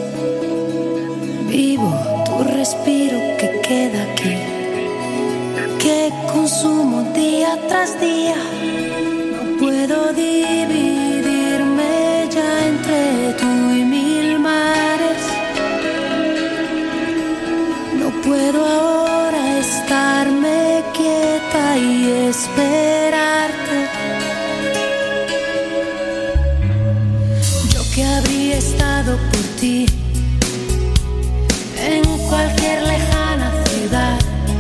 Vivo tu respiro que queda aquí, que consumo día tras día. No puedo dividirme ya entre tú y mil mares. esperarte. Yo que habría estado por ti en cualquier lejana ciudad,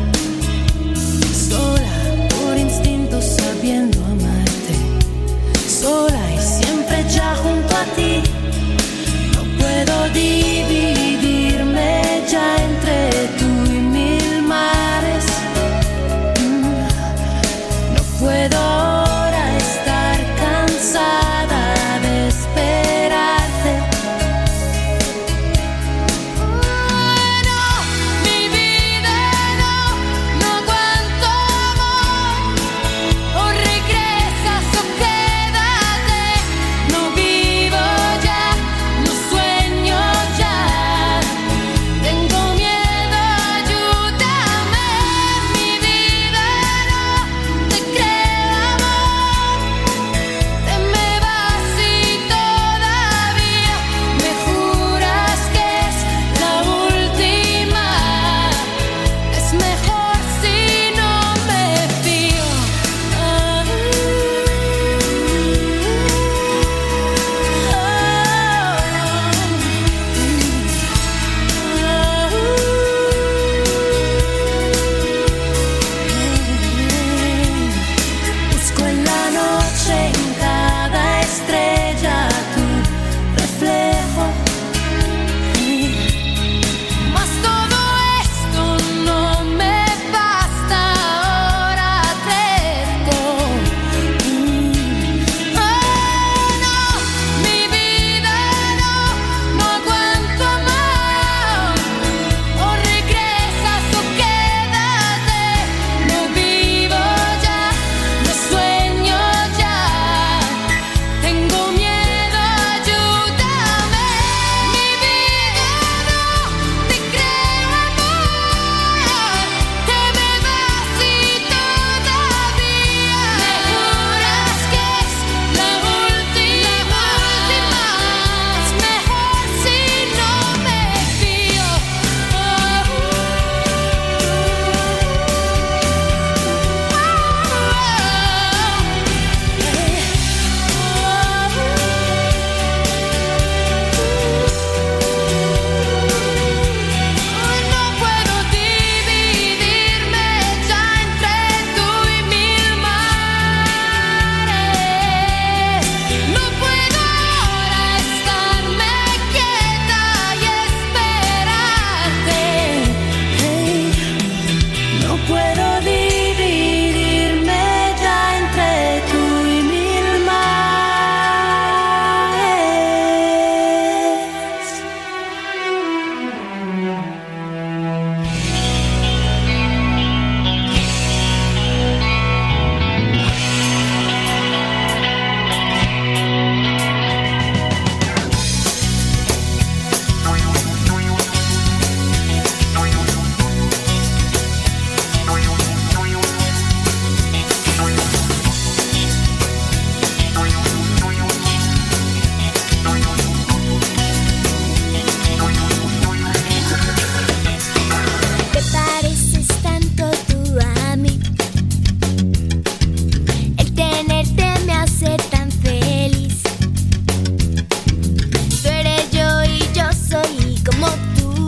sola por instinto sabiendo amarte, sola y siempre ya junto a ti. No puedo dividirme ya entre tú y mil mares. Mm. No puedo ahora estar cansada de esperarte. Oh, no, mi vida no, no aguanto amor. O regresas o quédate. No vivo ya, no sueño ya. Tengo miedo, ayúdame. Mi vida no, te creo amor. Te me vas y todavía me juras que es la última. Es mejor si no me fío. Ah, Busco en la noche en cada estrella tu reflejo. Mas todo esto no me basta, ahora tengo. Oh, no, mi vida no, no aguanto amor. O regresas o quédate. No vivo ya, no sueño ya. Tengo miedo, ayúdame. Mi vida no, te creo amor. Te me vas y todavía me juras que es la última. Es mejor si no me fío. No puedo dividirme ya entre tú y mil mares. No puedo ahora estarme quieta y esperarte. No puedo dividirme ya entre tú y mil mares. Te pareces tanto tú a mí. El tenerte me hace tan feliz. Tú eres yo y yo soy como tú.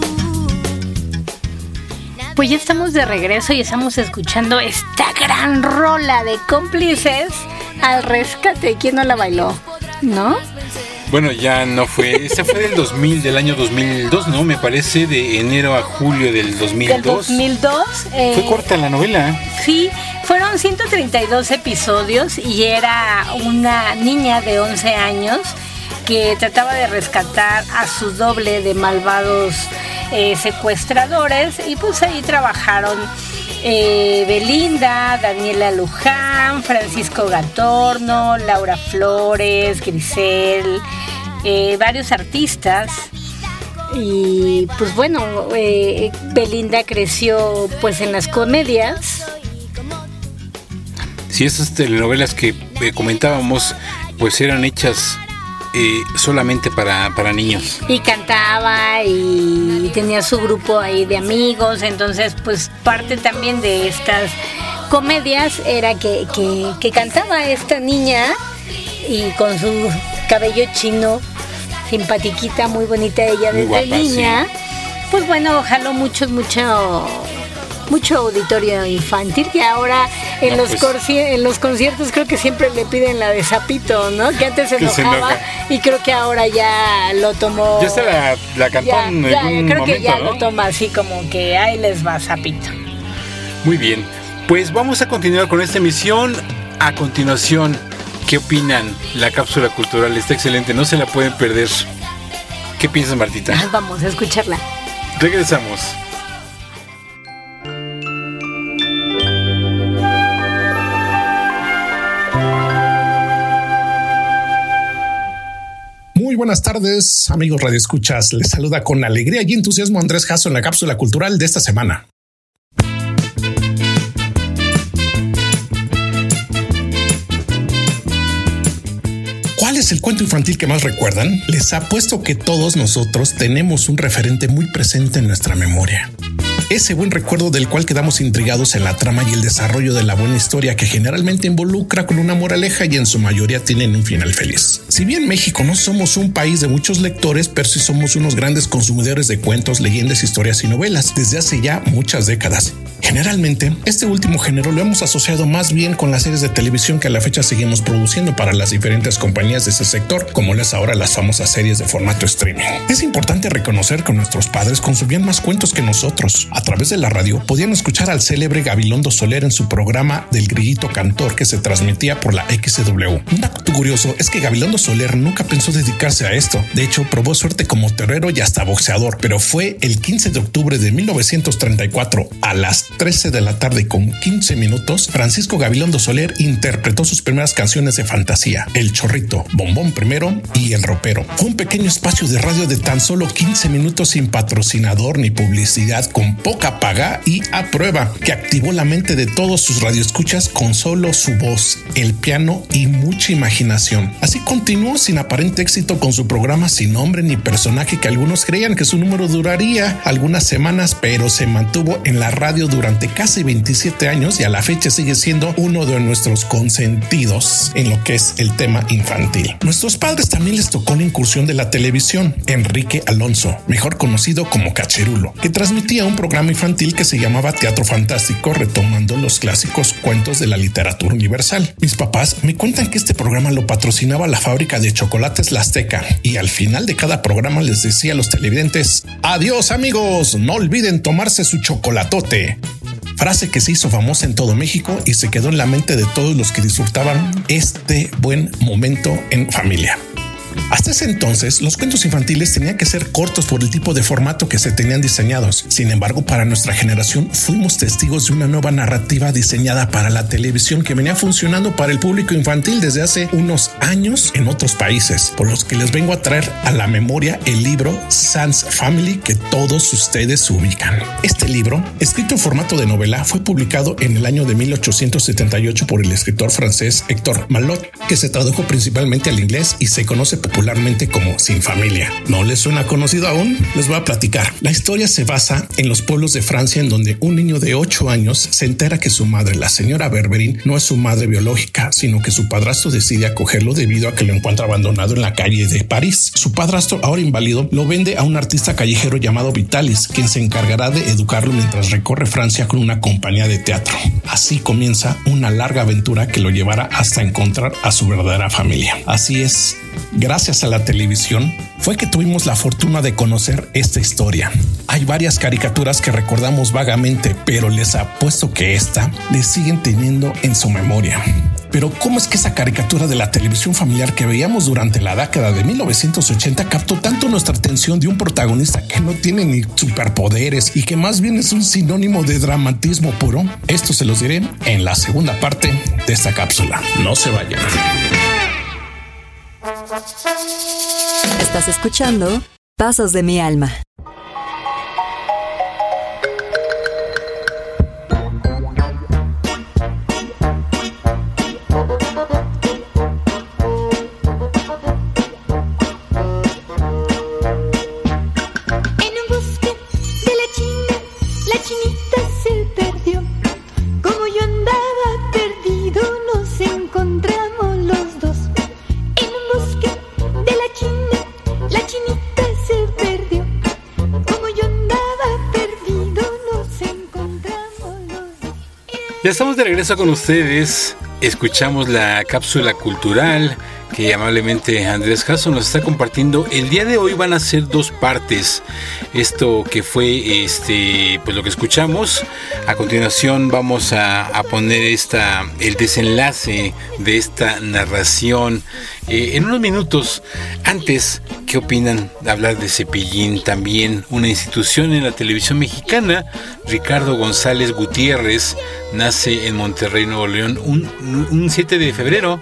Pues ya estamos de regreso y estamos escuchando esta gran rola de Cómplices al rescate. ¿Quién no la bailó? ¿No? Bueno, ya no fue. Esta fue del dos mil, del año dos mil dos, ¿no? Me parece, de enero a julio del dos mil dos. Del dos mil dos. eh, Fue corta la novela. Sí, fueron ciento treinta y dos episodios y era una niña de once años que trataba de rescatar a su doble de malvados eh, secuestradores, y pues ahí trabajaron eh, Belinda, Daniela Luján, Francisco Gatorno, Laura Flores, Grisel, eh, varios artistas. Y pues bueno, eh, Belinda creció pues en las comedias. Sí, esas telenovelas que eh, comentábamos pues eran hechas eh, solamente para, para niños. Y cantaba y tenía su grupo ahí de amigos, entonces pues parte también de estas comedias era que, que, que cantaba esta niña y con su cabello chino, simpatiquita, muy bonita ella desde guapa, niña. Sí. Pues bueno, jaló mucho, mucho, mucho auditorio infantil, que ahora en, no, los pues, corci- en los conciertos creo que siempre le piden la de Zapito, ¿no? Que antes se enojaba se enoja. Y creo que ahora ya lo tomó. Ya se la, la cantó ya, en ya, algún creo momento, que ya ¿no? lo toma así como que ahí les va Zapito. Muy bien, pues vamos a continuar con esta emisión. A continuación, ¿qué opinan? La cápsula cultural está excelente, no se la pueden perder. ¿Qué piensas, Martita? Ah, vamos a escucharla. Regresamos. Muy buenas tardes, amigos radioescuchas. Les saluda con alegría y entusiasmo Andrés Jasso en la cápsula cultural de esta semana. ¿Cuál es el cuento infantil que más recuerdan? Les apuesto que todos nosotros tenemos un referente muy presente en nuestra memoria. Ese buen recuerdo del cual quedamos intrigados en la trama y el desarrollo de la buena historia, que generalmente involucra con una moraleja y en su mayoría tienen un final feliz. Si bien México no somos un país de muchos lectores, pero sí somos unos grandes consumidores de cuentos, leyendas, historias y novelas desde hace ya muchas décadas. Generalmente, este último género lo hemos asociado más bien con las series de televisión que a la fecha seguimos produciendo para las diferentes compañías de ese sector, como es ahora las famosas series de formato streaming. Es importante reconocer que nuestros padres consumían más cuentos que nosotros. A través de la radio podían escuchar al célebre Gabilondo Soler en su programa del Grillito Cantor, que se transmitía por la X W. Un dato curioso es que Gabilondo Soler nunca pensó dedicarse a esto. De hecho, probó suerte como torero y hasta boxeador, pero fue el quince de octubre de mil novecientos treinta y cuatro a las trece de la tarde con quince minutos, Francisco Gabilondo Soler interpretó sus primeras canciones de fantasía: El Chorrito, Bombón Primero y El Ropero. Fue un pequeño espacio de radio de tan solo quince minutos sin patrocinador ni publicidad, con poca paga y a prueba, que activó la mente de todos sus radioescuchas con solo su voz, el piano y mucha imaginación. Así continuó sin aparente éxito con su programa sin nombre ni personaje, que algunos creían que su número duraría algunas semanas, pero se mantuvo en la radio durante casi veintisiete años y a la fecha sigue siendo uno de nuestros consentidos en lo que es el tema infantil. Nuestros padres también les tocó la incursión de la televisión. Enrique Alonso, mejor conocido como Cachirulo, que transmitía un programa infantil que se llamaba Teatro Fantástico, retomando los clásicos cuentos de la literatura universal. Mis papás me cuentan que este programa lo patrocinaba la fábrica de chocolates La Azteca, y al final de cada programa les decía a los televidentes: adiós amigos, no olviden tomarse su chocolatote. Frase que se hizo famosa en todo México y se quedó en la mente de todos los que disfrutaban este buen momento en familia. Hasta ese entonces, los cuentos infantiles tenían que ser cortos por el tipo de formato que se tenían diseñados. Sin embargo, para nuestra generación fuimos testigos de una nueva narrativa diseñada para la televisión que venía funcionando para el público infantil desde hace unos años en otros países, por los que les vengo a traer a la memoria el libro Sans Family, que todos ustedes ubican. Este libro, escrito en formato de novela, fue publicado en el año de mil ochocientos setenta y ocho por el escritor francés Héctor Malot, que se tradujo principalmente al inglés y se conoce popularmente como Sin Familia. ¿No les suena conocido aún? Les voy a platicar. La historia se basa en los pueblos de Francia, en donde un niño de ocho años se entera que su madre, la señora Berberin, no es su madre biológica, sino que su padrastro decide acogerlo debido a que lo encuentra abandonado en la calle de París. Su padrastro, ahora inválido, lo vende a un artista callejero llamado Vitalis, quien se encargará de educarlo mientras recorre Francia con una compañía de teatro. Así comienza una larga aventura que lo llevará hasta encontrar a su verdadera familia. Así es, gracias a la televisión fue que tuvimos la fortuna de conocer esta historia. Hay varias caricaturas que recordamos vagamente, pero les apuesto que esta les siguen teniendo en su memoria. Pero ¿cómo es que esa caricatura de la televisión familiar que veíamos durante la década de mil novecientos ochenta captó tanto nuestra atención de un protagonista que no tiene ni superpoderes y que más bien es un sinónimo de dramatismo puro? Esto se los diré en la segunda parte de esta cápsula. No se vayan. Estás escuchando Pasos de mi alma. La chinita se perdió, como yo andaba Ya estamos de regreso con ustedes. Escuchamos la cápsula cultural que amablemente Andrés Caso nos está compartiendo. El día de hoy van a ser dos partes. Esto que fue este pues lo que escuchamos. A continuación vamos a, a poner esta el desenlace de esta narración eh, en unos minutos. Antes, ¿qué opinan de hablar de Cepillín? También una institución en la televisión mexicana. Ricardo González Gutiérrez nace en Monterrey, Nuevo León, un, un siete de febrero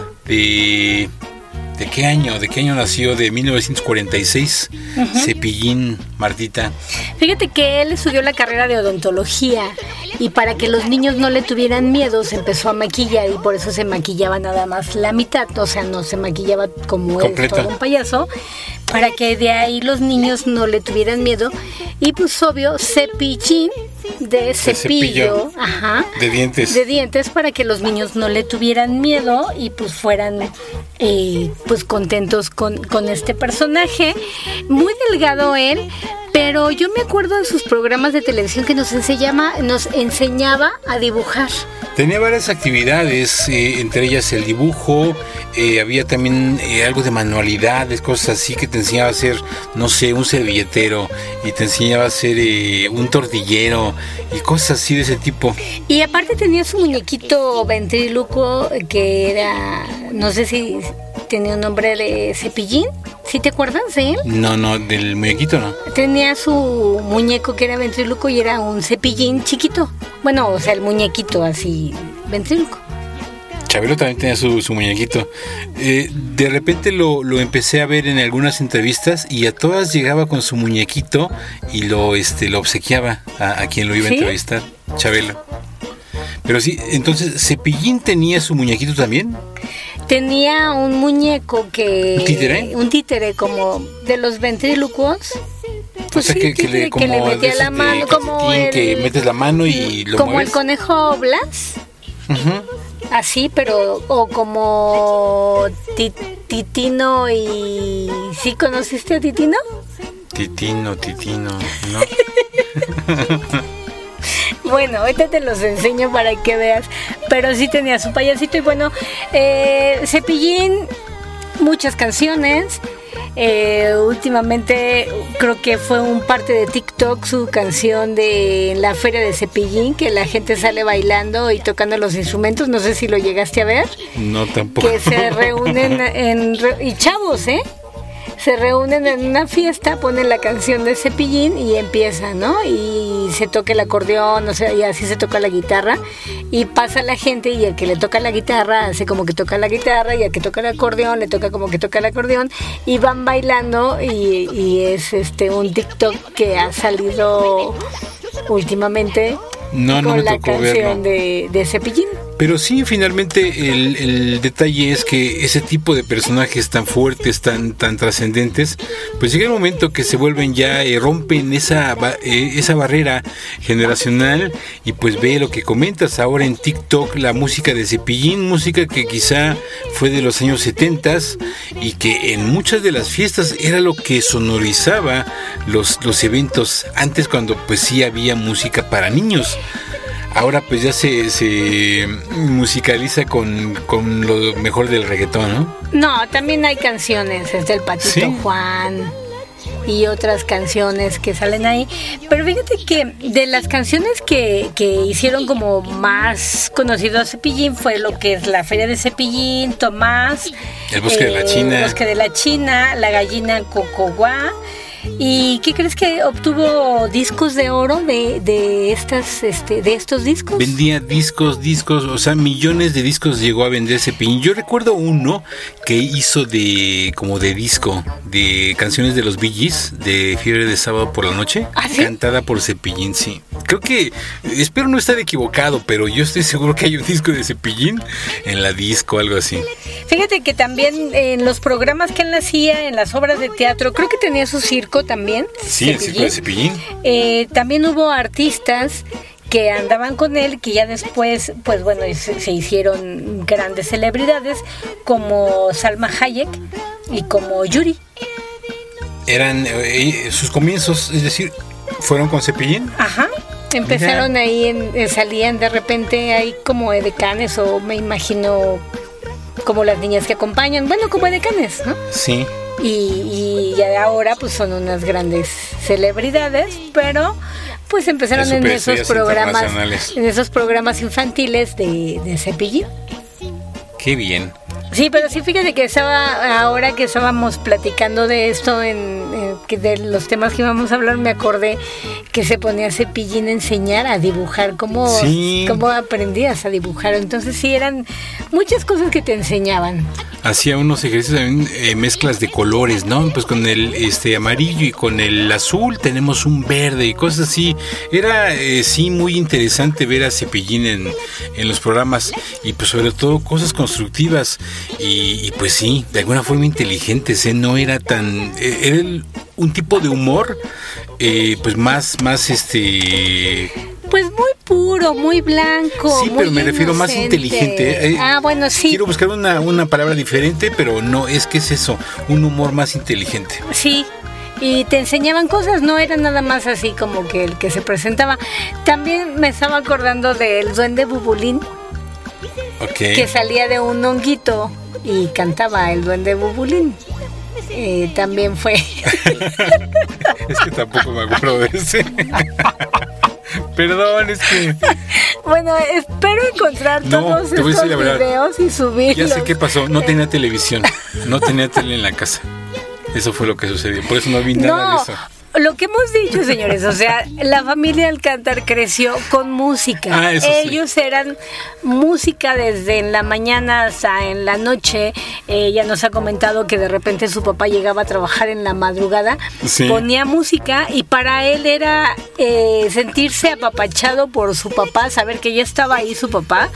de... ¿De qué año? ¿De qué año nació? De mil novecientos cuarenta y seis. Uh-huh. Cepillín, Martita. Fíjate que él estudió la carrera de odontología y para que los niños no le tuvieran miedo se empezó a maquillar y por eso se maquillaba nada más la mitad, o sea, no se maquillaba como completo. Él, todo un payaso, para que de ahí los niños no le tuvieran miedo. Y pues obvio, Cepillín de cepillo, de, ajá, de dientes. De dientes para que los niños no le tuvieran miedo y pues fueran eh, pues contentos con, con este personaje. Muy delgado él, pero yo me acuerdo de sus programas de televisión que nos enseñaba, nos enseñaba a dibujar. Tenía varias actividades, eh, entre ellas el dibujo, eh, había también eh, algo de manualidades, cosas así que te enseñaba a hacer, no sé, un servilletero y te enseñaba a hacer eh, un tortillero y cosas así de ese tipo. Y aparte tenía su muñequito ventrílocuo que era, no sé si tenía un nombre de Cepillín. ¿Sí te acuerdas de él? No, no, del muñequito no. Tenía su muñeco que era ventríloco y era un Cepillín chiquito. Bueno, o sea, el muñequito así, ventríloco. Chabelo también tenía su, su muñequito. Eh, de repente lo, lo empecé a ver en algunas entrevistas y a todas llegaba con su muñequito y lo, este, lo obsequiaba a, a quien lo iba ¿Sí? a entrevistar, Chabelo. Pero sí, entonces, ¿Cepillín tenía su muñequito también? Tenía un muñeco que... ¿Un títere? Un títere como de los ventrílocuos. Pues o sea, sí, que, que, le, como que le metía la mano, como el, que metes la mano y lo como mueves. El conejo Blas. Uh-huh. Así, pero o como Titino y... ¿Sí conociste a Titino? Titino, Titino, ¿no? Bueno, ahorita te los enseño para que veas. Pero sí tenía su payasito. Y bueno, eh, Cepillín, muchas canciones. Eh, últimamente creo que fue un parte de TikTok su canción de la feria de Cepillín, que la gente sale bailando y tocando los instrumentos. No sé si lo llegaste a ver. No, tampoco. Que se reúnen en, y chavos, ¿eh? Se reúnen en una fiesta, ponen la canción de Cepillín y empieza, ¿no? Y se toca el acordeón, o sea, y así se toca la guitarra. Y pasa la gente y el que le toca la guitarra hace como que toca la guitarra y el que toca el acordeón le toca como que toca el acordeón y van bailando y, y es este un TikTok que ha salido últimamente no, no con me la tocó canción verlo. de, de Cepillín. Pero sí, finalmente el, el detalle es que ese tipo de personajes tan fuertes, tan tan trascendentes, pues llega el momento que se vuelven ya, eh, rompen esa, eh, esa barrera generacional y pues ve lo que comentas ahora en TikTok, la música de Cepillín, música que quizá fue de los años setentas y que en muchas de las fiestas era lo que sonorizaba los, los eventos antes cuando pues sí había música para niños. Ahora pues ya se, se musicaliza con, con lo mejor del reggaetón, ¿no? No, también hay canciones, es del Patito ¿Sí? Juan y otras canciones que salen ahí. Pero fíjate que de las canciones que, que hicieron como más conocido a Cepillín fue lo que es la Feria de Cepillín, Tomás, El Bosque eh, de la China, El Bosque de la China, La Gallina Cocoguá. ¿Y qué crees que obtuvo discos de oro de, de estas este de estos discos? Vendía discos, discos, o sea, millones de discos llegó a vender Cepillín. Yo recuerdo uno que hizo de como de disco, de canciones de los Bee Gees, de Fiebre de Sábado por la Noche, ¿Ah, sí? Cantada por Cepillín, sí. Creo que, espero no estar equivocado, pero yo estoy seguro que hay un disco de Cepillín en la disco, algo así. Fíjate que también en los programas que él hacía, en las obras de teatro, creo que tenía su circo también. Sí, Cepillín. El circo de Cepillín. Eh, también hubo artistas que andaban con él, que ya después, pues bueno, se, se hicieron grandes celebridades, como Salma Hayek y como Yuri. Eran eh, sus comienzos, es decir, ¿fueron con Cepillín? Ajá. Empezaron Mira. ahí, en, eh, salían de repente ahí como edecanes o me imagino como las niñas que acompañan, bueno, como edecanes, ¿no? Sí. Y, y ahora pues son unas grandes celebridades, pero pues empezaron en esos programas, en esos programas infantiles de, de Cepillín. Qué bien. Sí, pero sí, fíjate que estaba, ahora que estábamos platicando de esto, en, en que de los temas que íbamos a hablar, me acordé que se ponía Cepillín a enseñar a dibujar, cómo, sí. cómo aprendías a dibujar. Entonces sí, eran muchas cosas que te enseñaban. Hacía unos ejercicios también, eh, mezclas de colores, ¿no? Pues con el este amarillo y con el azul tenemos un verde y cosas así. Era eh, sí muy interesante ver a Cepillín en, en los programas y pues sobre todo cosas constructivas y, y pues sí, de alguna forma inteligentes, ¿eh? No era tan... Eh, era el, un tipo de humor eh, pues más, más este... Pues muy puro, muy blanco. Sí, muy pero me refiero inocente. más inteligente. Eh, ah, bueno, sí. Quiero buscar una, una palabra diferente, pero no, es que es eso, un humor más inteligente. Sí, y te enseñaban cosas, no era nada más así como que el que se presentaba. También me estaba acordando del Duende Bubulín, okay. que salía de un honguito y cantaba el Duende Bubulín. Eh, también fue. Es que tampoco me acuerdo de ese. Perdón, es que... Bueno, espero encontrar no, todos estos videos y subirlos. Ya sé qué pasó, no tenía televisión, no tenía tele en la casa. Eso fue lo que sucedió, por eso no vi nada no. de eso. Lo que hemos dicho, señores, o sea, la familia Alcántar creció con música. Ah, eso Ellos sí. eran música desde en la mañana hasta en la noche. Ella nos ha comentado que de repente su papá llegaba a trabajar en la madrugada, sí. ponía música y para él era eh, sentirse apapachado por su papá, saber que ya estaba ahí su papá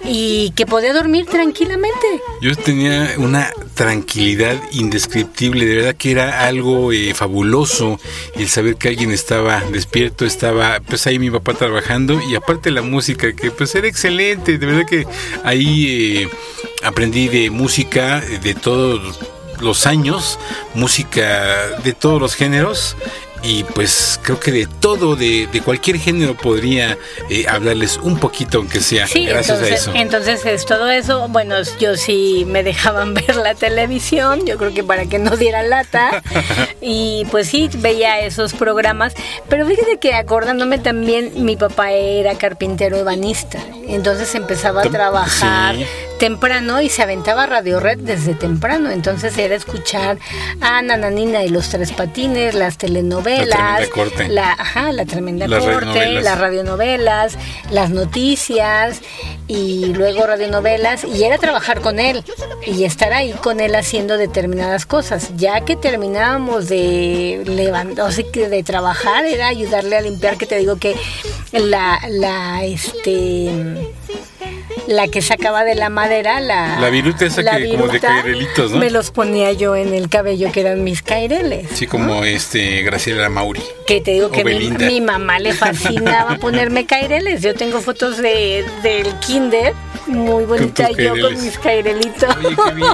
y que podía dormir tranquilamente. Yo tenía una tranquilidad indescriptible, de verdad que era algo eh, fabuloso. Y el saber que alguien estaba despierto, estaba pues ahí mi papá trabajando y aparte la música que pues era excelente, de verdad que ahí eh, aprendí de música de todos los años, música de todos los géneros y pues creo que de todo, de, de cualquier género podría eh, hablarles un poquito aunque sea, sí, gracias entonces, a eso. Entonces es todo eso, bueno, yo sí me dejaban ver la televisión, yo creo que para que no diera lata y pues sí, veía esos programas, pero fíjate que acordándome también, mi papá era carpintero ebanista, entonces empezaba a trabajar sí. temprano y se aventaba Radio Red desde temprano, entonces era escuchar a Nananina y los Tres Patines, las telenovelas, La tremenda corte. La, ajá, la tremenda las corte, radionovelas. las radionovelas, las noticias y luego radionovelas y era trabajar con él y estar ahí con él haciendo determinadas cosas. Ya que terminábamos de levantar, o sea, de trabajar, era ayudarle a limpiar, que te digo que la, la, este... la que sacaba de la madera, la... La viruta esa la que viruta, como de cairelitos, ¿no? Me los ponía yo en el cabello, que eran mis caireles. Sí, como ¿no? este Graciela Mauri. Que te digo que mi, mi mamá le fascinaba ponerme caireles. Yo tengo fotos de del kinder, muy bonita yo con mis cairelitos. Oye, qué bien.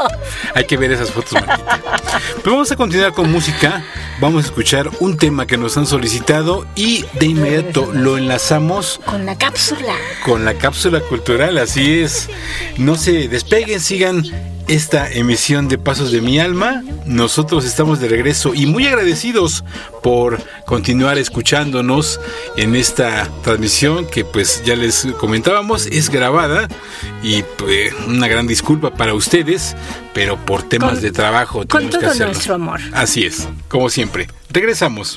Hay que ver esas fotos, Martita. Pero vamos a continuar con música. Vamos a escuchar un tema que nos han solicitado y de inmediato lo enlazamos con la cápsula. Con la cápsula cultural, así es. No se despeguen, sigan esta emisión de Pasos de mi Alma. Nosotros estamos de regreso y muy agradecidos por continuar escuchándonos en esta transmisión que pues ya les comentábamos es grabada y pues una gran disculpa para ustedes, pero por temas con, de trabajo con todo que hacerlo. Nuestro amor. Así es, como siempre. Regresamos.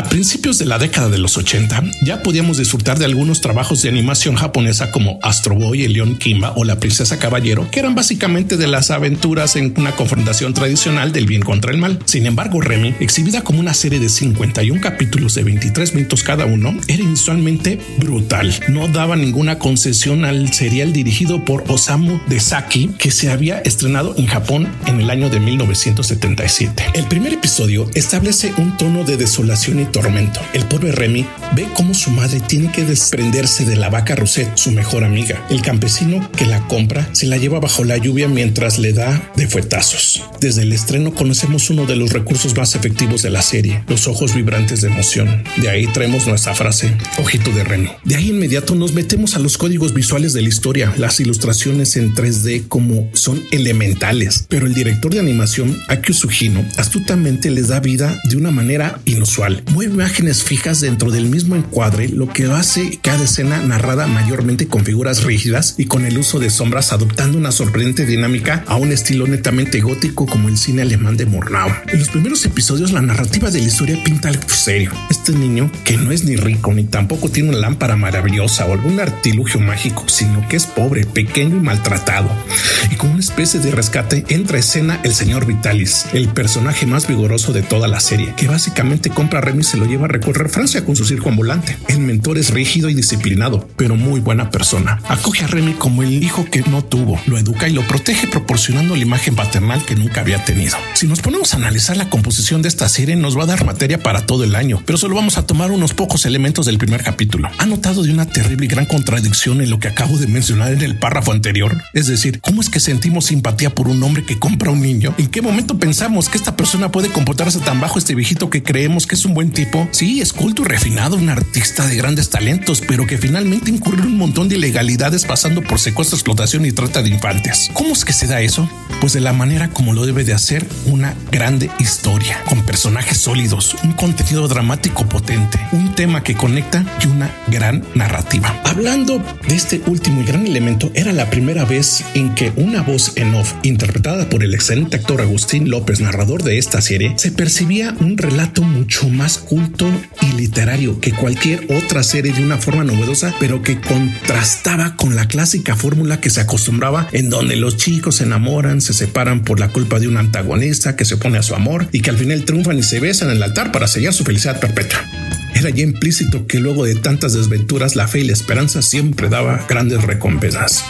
A principios de la década de los ochenta ya podíamos disfrutar de algunos trabajos de animación japonesa como Astro Boy, El León Kimba o La Princesa Caballero, que eran básicamente de las aventuras en una confrontación tradicional del bien contra el mal. Sin embargo, Remy, exhibida como una serie de cincuenta y un capítulos de veintitrés minutos cada uno, era inusualmente brutal. No daba ninguna concesión al serial dirigido por Osamu Dezaki, que se había estrenado en Japón en el año de mil novecientos setenta y siete. El primer episodio establece un tono de desolación y tormento. El pobre Remy ve cómo su madre tiene que desprenderse de la vaca Rosette, su mejor amiga. El campesino que la compra se la lleva bajo la lluvia mientras le da de fuetazos. Desde el estreno conocemos uno de los recursos más efectivos de la serie, los ojos vibrantes de emoción. De ahí traemos nuestra frase, ojito de Remy. De ahí inmediato nos metemos a los códigos visuales de la historia. Las ilustraciones en tres D como son elementales, pero el director de animación, Akio Sugino, astutamente les da vida de una manera inusual. Mueve imágenes fijas dentro del mismo encuadre, lo que hace cada escena narrada mayormente con figuras rígidas y con el uso de sombras, adoptando una sorprendente dinámica a un estilo netamente gótico como el cine alemán de Murnau. En los primeros episodios la narrativa de la historia pinta algo serio. Este niño, que no es ni rico ni tampoco tiene una lámpara maravillosa o algún artilugio mágico, sino que es pobre, pequeño y maltratado. Y con una especie de rescate entra a escena el señor Vitalis, el personaje más vigoroso de toda la serie, que básicamente compra a Remy y se lo lleva a recorrer Francia con su circo ambulante. El mentor es rígido y disciplinado, pero muy buena persona. Acoge a Remy como el hijo que no tuvo, lo educa y lo protege proporcionando la imagen paternal que nunca había tenido. Si nos ponemos a analizar la composición de esta serie, nos va a dar materia para todo el año, pero solo vamos a tomar unos pocos elementos del primer capítulo. ¿Ha notado de una terrible y gran contradicción en lo que acabo de mencionar en el párrafo anterior? Es decir, ¿cómo es que sentimos simpatía por un hombre que compra a un niño? ¿En qué momento pensamos que esta persona puede comportarse tan bajo este viejito que creemos que es un buen tipo? Sí, es culto y refinado, un artista de grandes talentos, pero que finalmente incurre en un montón de ilegalidades pasando por secuestro, explotación y trata de infantes. ¿Cómo es que se da eso? Pues de la manera como lo debe de hacer una grande historia, con personajes sólidos, un contenido dramático potente, un tema que conecta y una gran narrativa. Hablando de este último y gran elemento, era la primera vez en que una voz en off, interpretada por el excelente actor Agustín López, narrador de esta serie, se percibía un relato mucho más culto y literario que cualquier otra serie de una forma novedosa, pero que contrastaba con la clásica fórmula que se acostumbraba, en donde los chicos se enamoran, se separan por la culpa de un antagonista que se opone a su amor y que al final triunfan y se besan en el altar para sellar su felicidad perpetua. Era ya implícito que luego de tantas desventuras la fe y la esperanza siempre daba grandes recompensas.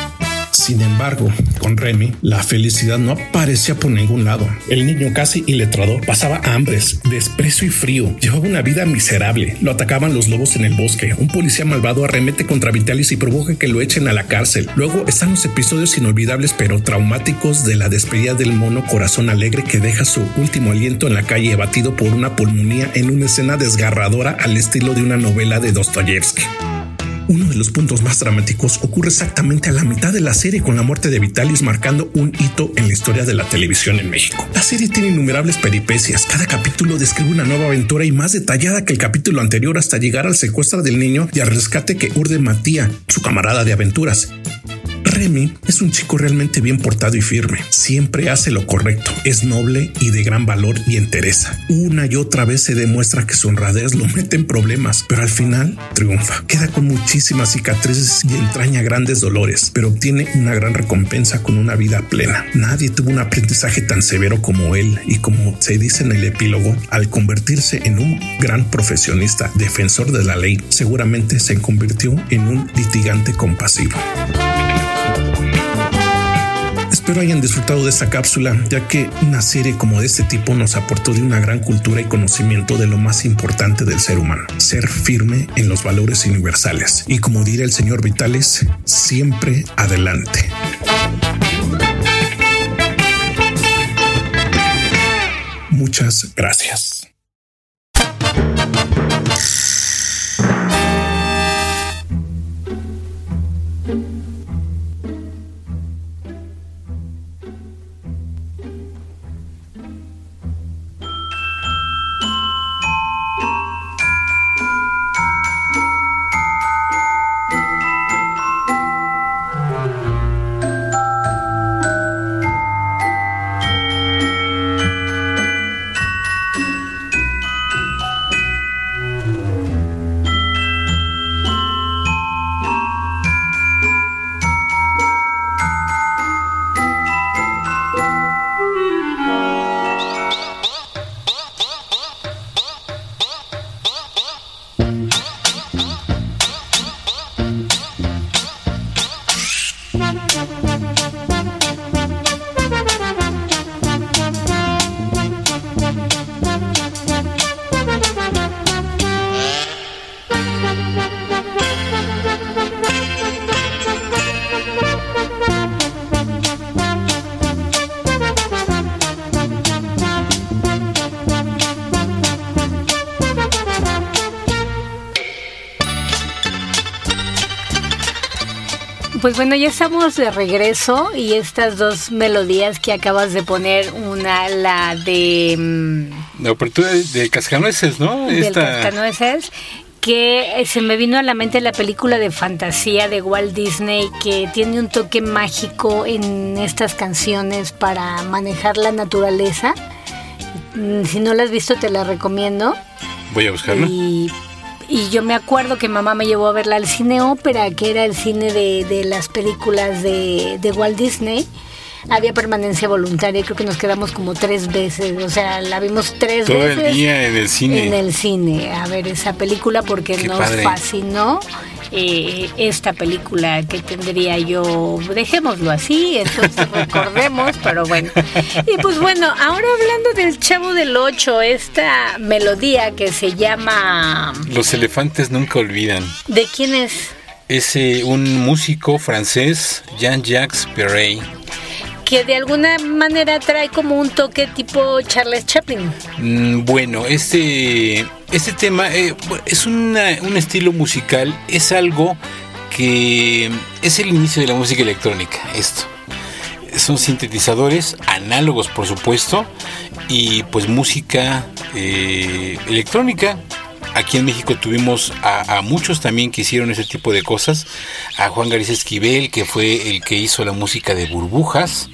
Sin embargo, con Remy, la felicidad no aparecía por ningún lado. El niño casi iletrado pasaba hambres, desprecio y frío. Llevaba una vida miserable. Lo atacaban los lobos en el bosque. Un policía malvado arremete contra Vitalis y provoca que lo echen a la cárcel. Luego están los episodios inolvidables pero traumáticos de la despedida del mono Corazón Alegre, que deja su último aliento en la calle abatido por una pulmonía en una escena desgarradora al estilo de una novela de Dostoyevsky. Uno de los puntos más dramáticos ocurre exactamente a la mitad de la serie, con la muerte de Vitalis marcando un hito en la historia de la televisión en México. La serie tiene innumerables peripecias. Cada capítulo describe una nueva aventura y más detallada que el capítulo anterior, hasta llegar al secuestro del niño y al rescate que urde Matías, su camarada de aventuras. Remy es un chico realmente bien portado y firme. Siempre hace lo correcto. Es noble y de gran valor y entereza. Una y otra vez se demuestra que su honradez lo mete en problemas, pero al final triunfa. Queda con muchísimas cicatrices y entraña grandes dolores, pero obtiene una gran recompensa con una vida plena. Nadie tuvo un aprendizaje tan severo como él, y como se dice en el epílogo, al convertirse en un gran profesionista, defensor de la ley, seguramente se convirtió en un litigante compasivo. Espero hayan disfrutado de esta cápsula, ya que una serie como de este tipo nos aportó de una gran cultura y conocimiento de lo más importante del ser humano: ser firme en los valores universales. Y como diría el señor Vitalis, siempre adelante. Muchas gracias. Pues bueno, ya estamos de regreso y estas dos melodías que acabas de poner, una la de... La apertura de, de Cascanueces, ¿no? Del Esta... Cascanueces, que se me vino a la mente la película de fantasía de Walt Disney, que tiene un toque mágico en estas canciones para manejar la naturaleza. Si no la has visto, te la recomiendo. Voy a buscarla. Y... Y yo me acuerdo que mamá me llevó a verla al cine ópera, que era el cine de, de las películas de, de Walt Disney. Había permanencia voluntaria, creo que nos quedamos como tres veces, o sea, la vimos tres Todo veces. Todo el día en el cine. En el cine, a ver esa película, porque Qué nos padre. fascinó eh, esta película que tendría yo, dejémoslo así, entonces recordemos, pero bueno. Y pues bueno, ahora hablando del Chavo del Ocho, esta melodía que se llama... Los elefantes nunca olvidan. ¿De quién es? Es eh, un músico francés, Jean-Jacques Perrey, que de alguna manera trae como un toque tipo Charles Chaplin. Mm, bueno, este, este tema eh, es una, un estilo musical, es algo que es el inicio de la música electrónica, esto. Son sintetizadores análogos, por supuesto, y pues música eh, electrónica. Aquí en México tuvimos a, a muchos también que hicieron ese tipo de cosas. A Juan García Esquivel, que fue el que hizo la música de Burbujas.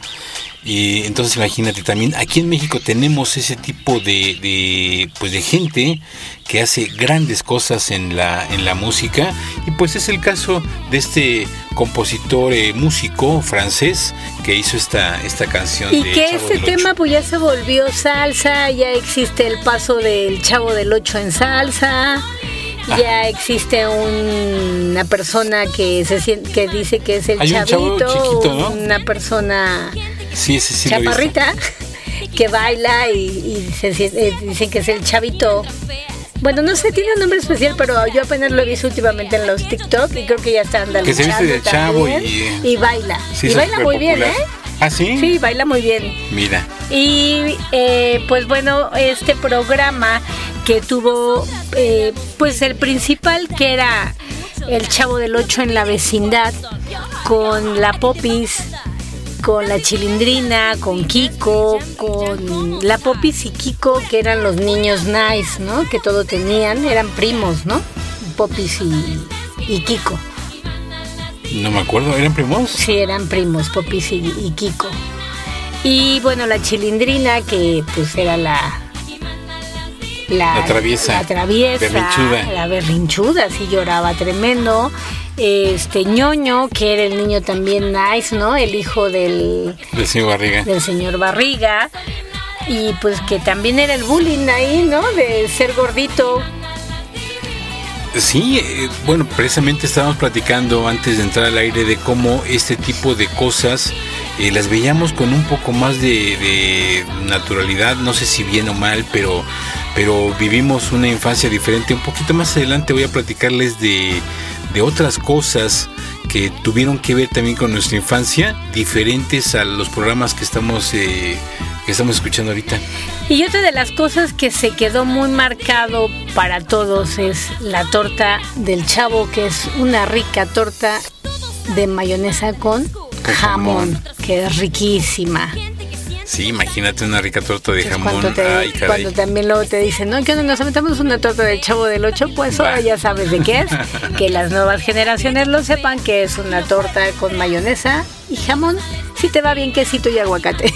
Y entonces imagínate, también aquí en México tenemos ese tipo de, de pues de gente que hace grandes cosas en la en la música, y pues es el caso de este compositor eh, músico francés que hizo esta esta canción. Y de que Chavo este del tema Ocho. pues ya se volvió salsa, ya existe el paso del Chavo del Ocho en salsa. Ya existe un, una persona que se siente, que dice que es el Hay un chavito, chavo chiquito, ¿no? Una persona Sí, ese sí lo he visto. chaparrita que baila y, y se, eh, dicen que es el chavito. Bueno, no sé, tiene un nombre especial, pero yo apenas lo he visto últimamente en los TikTok y creo que ya está andando. Que se viste de chavo y, y baila. Sí, y es baila muy bien, superpopular. ¿eh? ¿Ah, sí? Sí, baila muy bien. Mira. Y eh, pues bueno, este programa que tuvo eh, pues el principal, que era el Chavo del Ocho en la vecindad, con la Popis, con la Chilindrina, con Kiko, con la Popis y Kiko, que eran los niños nice, ¿no? Que todo tenían, eran primos, ¿no? Popis y, y Kiko. No me acuerdo, ¿eran primos? Sí, eran primos, Popis y, y Kiko. Y bueno, la Chilindrina, que pues era la... La, la traviesa. La traviesa. Berrinchuda. La berrinchuda, sí, lloraba tremendo. Este Ñoño, que era el niño también nice, ¿no? El hijo del... Del señor Barriga. Del señor Barriga. Y pues que también era el bullying ahí, ¿no? De ser gordito. Sí, eh, bueno, precisamente estábamos platicando antes de entrar al aire de cómo este tipo de cosas eh, las veíamos con un poco más de, de naturalidad, no sé si bien o mal, pero, pero vivimos una infancia diferente. Un poquito más adelante voy a platicarles de, de otras cosas que tuvieron que ver también con nuestra infancia, diferentes a los programas que estamos eh, que estamos escuchando ahorita. Y otra de las cosas que se quedó muy marcado para todos es la torta del Chavo, que es una rica torta de mayonesa con jamón, que es riquísima. Sí, imagínate una rica torta de jamón. Cuando, te, Ay, caray. cuando también luego te dicen, no, que nos aventamos una torta del Chavo del Ocho, pues ahora ya sabes de qué es. Que las nuevas generaciones lo sepan, que es una torta con mayonesa y jamón. Si te va bien, quesito y aguacate.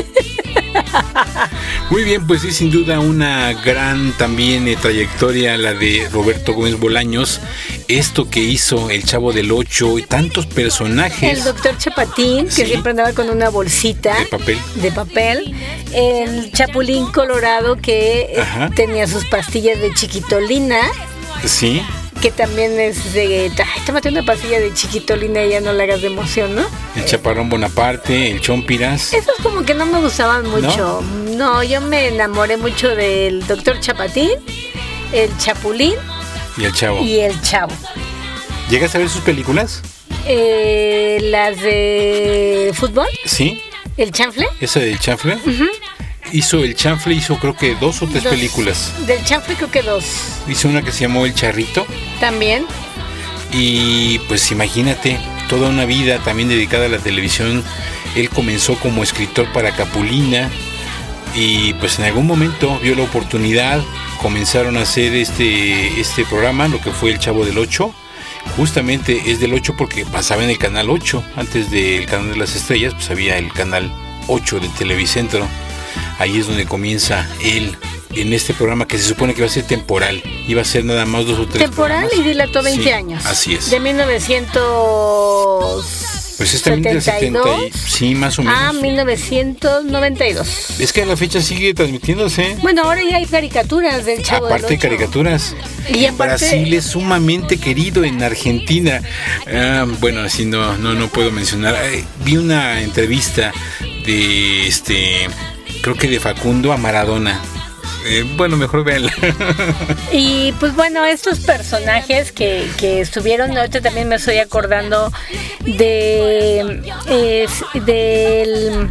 Muy bien, pues sí, sin duda una gran también eh, trayectoria la de Roberto Gómez Bolaños. Esto que hizo el Chavo del Ocho y tantos personajes. El doctor Chapatín, que Sí. siempre andaba con una bolsita De papel. de papel. El Chapulín Colorado, que Ajá. tenía sus pastillas de chiquitolina, Sí. que también es de, ay, tómate una pastilla de chiquitolina y ya no le hagas de emoción, ¿no? El Chaparrón Bonaparte, el Chompiras. Esos como que no me gustaban mucho. No, no yo me enamoré mucho del doctor Chapatín, el Chapulín Y el Chavo. y el Chavo. ¿Llegas a ver sus películas? Eh, las de fútbol, Sí. el chanfle. Esa del Chanfle. Ujú. Hizo el Chanfle, hizo creo que dos o tres Dos. películas. Del chanfle creo que dos Hizo una que se llamó El Charrito. también. y pues imagínate, toda una vida también dedicada a la televisión. Él comenzó como escritor para Capulina y pues en algún momento vio la oportunidad, comenzaron a hacer este, este programa, lo que fue El Chavo del Ocho. Justamente es del ocho porque pasaba en el canal ocho, antes del canal de las estrellas pues había el canal ocho de Televicentro. Ahí es donde comienza él en este programa que se supone que va a ser temporal, iba a ser nada más dos o tres temporal programas. Y dilató veinte sí, años. Así es. De mil novecientos Pues es también del setenta, sí, más o menos. Ah, mil novecientos noventa y dos. Es que a la fecha sigue transmitiéndose. Bueno, ahora ya hay caricaturas del Chavo Aparte del Ocho. de caricaturas. Y en Brasil es sumamente querido en Argentina. Ah, bueno, así no, no, no puedo mencionar. Eh, vi una entrevista de este, creo que de Facundo a Maradona. Eh, bueno, mejor véanla. Y pues bueno, estos personajes que, que estuvieron, ahorita también me estoy acordando de es, del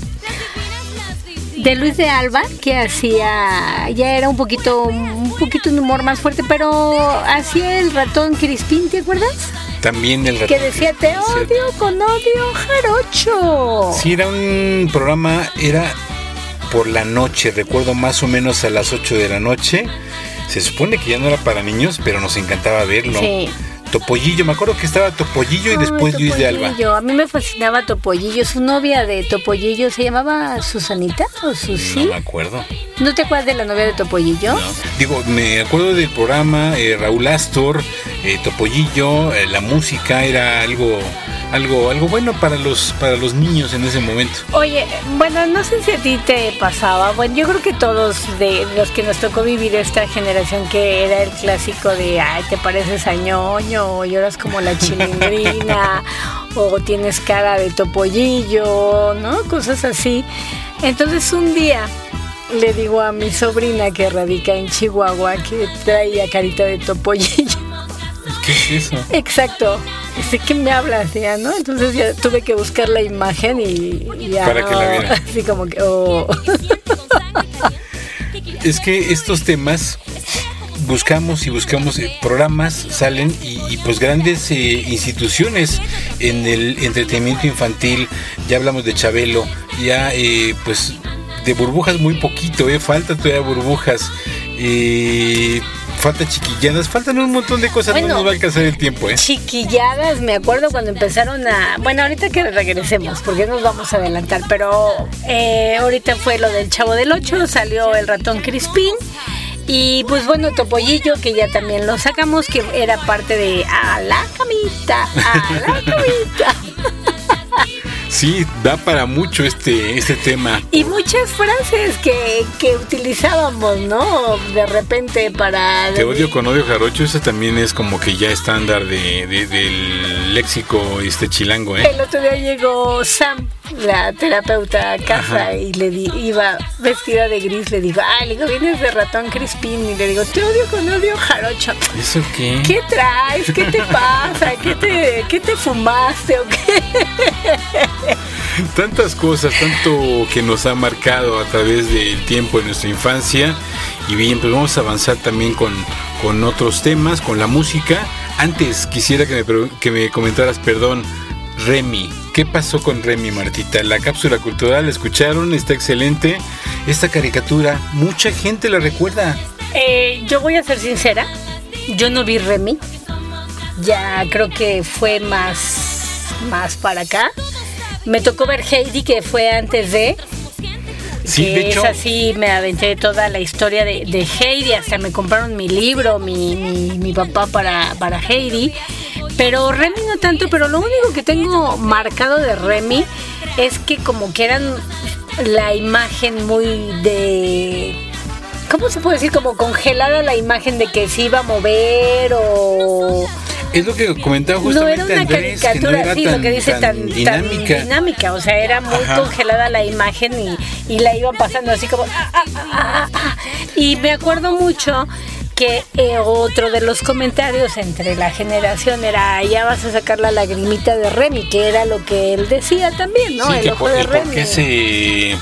de Luis de Alba, que hacía, ya era un poquito un poquito un humor más fuerte, pero hacía el ratón Crispín, ¿te acuerdas? También el ratón que decía te odio con odio jarocho. Sí, era un programa, era por la noche, recuerdo más o menos a las ocho de la noche. Se supone que ya no era para niños, pero nos encantaba verlo. Sí. Topollillo, me acuerdo que estaba Topollillo y después Luis de Alba. A mí me fascinaba Topollillo. Su novia de Topollillo se llamaba Susanita o Susi. No me acuerdo. ¿No te acuerdas de la novia de Topollillo? No. Digo, me acuerdo del programa, eh, Raúl Astor, eh, Topollillo, eh, la música era algo... Algo, algo bueno para los para los niños en ese momento. Oye, bueno, no sé si a ti te pasaba. Bueno, yo creo que todos de los que nos tocó vivir esta generación, que era el clásico de ay, te pareces a ñoño, o lloras como la chilindrina, o tienes cara de Topollillo, ¿no? Cosas así. Entonces un día le digo a mi sobrina que radica en Chihuahua que traía carita de Topollillo. ¿Qué es eso? Exacto. Sé que me hablas ya, ¿no? Entonces ya tuve que buscar la imagen y, y ya. Para que la viera. Así como que. Oh. Es que estos temas buscamos y buscamos eh, programas, salen y, y pues grandes eh, instituciones en el entretenimiento infantil. Ya hablamos de Chabelo, ya eh, pues de Burbujas muy poquito, eh, falta todavía Burbujas. Eh, Falta Chiquilladas, faltan un montón de cosas, bueno, no nos va a alcanzar el tiempo, ¿eh? Chiquilladas, me acuerdo cuando empezaron a... Bueno, ahorita que regresemos, porque nos vamos a adelantar, pero eh, ahorita fue lo del Chavo del Ocho, salió el ratón Crispín, y pues bueno, Topollillo, que ya también lo sacamos, que era parte de A la camita, a la camita. Sí, da para mucho este, este tema. Y muchas frases que, que utilizábamos, ¿no? De repente para... Te odio con odio jarocho, ese también es como que ya estándar de, de, del léxico este chilango, ¿eh? El otro día llegó Sam, la terapeuta, a casa. Ajá. Y le di, iba vestida de gris, le digo, ay, le digo, vienes de ratón Crispín, y le digo, te odio con odio jarocho. ¿Eso qué? ¿Qué traes? ¿Qué te pasa? ¿Qué te, qué te fumaste o qué? Tantas cosas, tanto que nos ha marcado a través del tiempo de nuestra infancia. Y bien, pues vamos a avanzar también con, con otros temas, con la música. Antes quisiera que me, que me comentaras, perdón, Remy. ¿Qué pasó con Remy, Martita? La cápsula cultural, ¿la escucharon? Está excelente. Esta caricatura, mucha gente la recuerda. Eh, yo voy a ser sincera, yo no vi Remy. Ya creo que fue más, más para acá. Me tocó ver Heidi, que fue antes de... Sí, que de hecho... es así, me aventé toda la historia de, de Heidi, hasta me compraron mi libro, mi, mi, mi papá para, para Heidi. Pero Remy no tanto, pero lo único que tengo marcado de Remy es que como que eran la imagen muy de... ¿Cómo se puede decir? Como congelada la imagen de que se iba a mover o... Es lo que comentaba justamente no era una Andrés, caricatura, que no era sí, tan, lo que dice, tan, tan dinámica. tan dinámica, o sea, era muy Ajá. congelada la imagen y, y la iban pasando así como... Ah, ah, ah, ah. Y me acuerdo mucho que eh, otro de los comentarios entre la generación era, ya vas a sacar la lagrimita de Remy, que era lo que él decía también, ¿no? Sí, el que ojo por, de el Remy. Por qué se...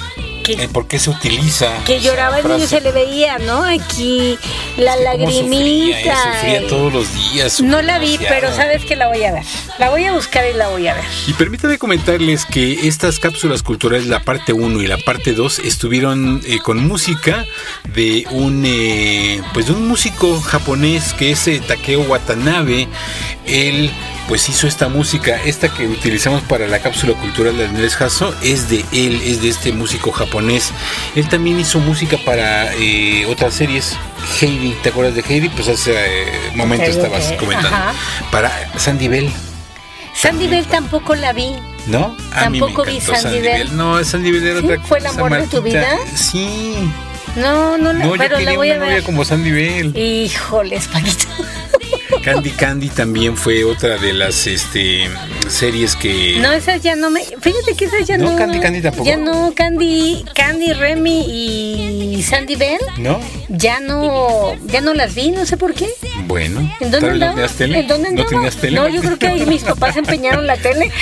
que, el por qué se utiliza. Que lloraba el niño, se le veía, ¿no? Aquí la sí, lagrimita. Sufría, eh, sufría todos los días. No la vi, pero sabes que la voy a ver. La voy a buscar y la voy a ver. Y permítame comentarles que estas cápsulas culturales, la parte uno y la parte dos, estuvieron eh, con música de un eh, pues de un músico japonés que es eh, Takeo Watanabe. Él pues hizo esta música, esta que utilizamos para la cápsula cultural de Andrés Hasso, es de él, es de este músico japonés. Él también hizo música para eh, otras series. Heidi, ¿te acuerdas de Heidi? Pues hace eh, momento okay, estabas okay. comentando. Ajá. Para Sandy Bell. Sandy Bell tampoco la vi. ¿No? A tampoco vi Sandy, Sandy Bell. Bell. No, Sandy Bell era ¿Sí? otra cosa. ¿Fue el amor de tu vida? Sí. No, no, no, no pero yo la voy una a ver. Novia como Sandy Bell. Híjoles, Paquito. Candy Candy también fue otra de las este series que... No, esas ya no me... Fíjate que esas ya no... No, Candy Candy tampoco. Ya no, Candy, Candy, Remy y Sandy Bell. ¿No? Ya no, ya no las vi, no sé por qué. Bueno. ¿En dónde andaba? ¿No tenías tele? ¿En dónde andaba? ¿No tenías tele? No, yo creo que ahí mis papás empeñaron la tele.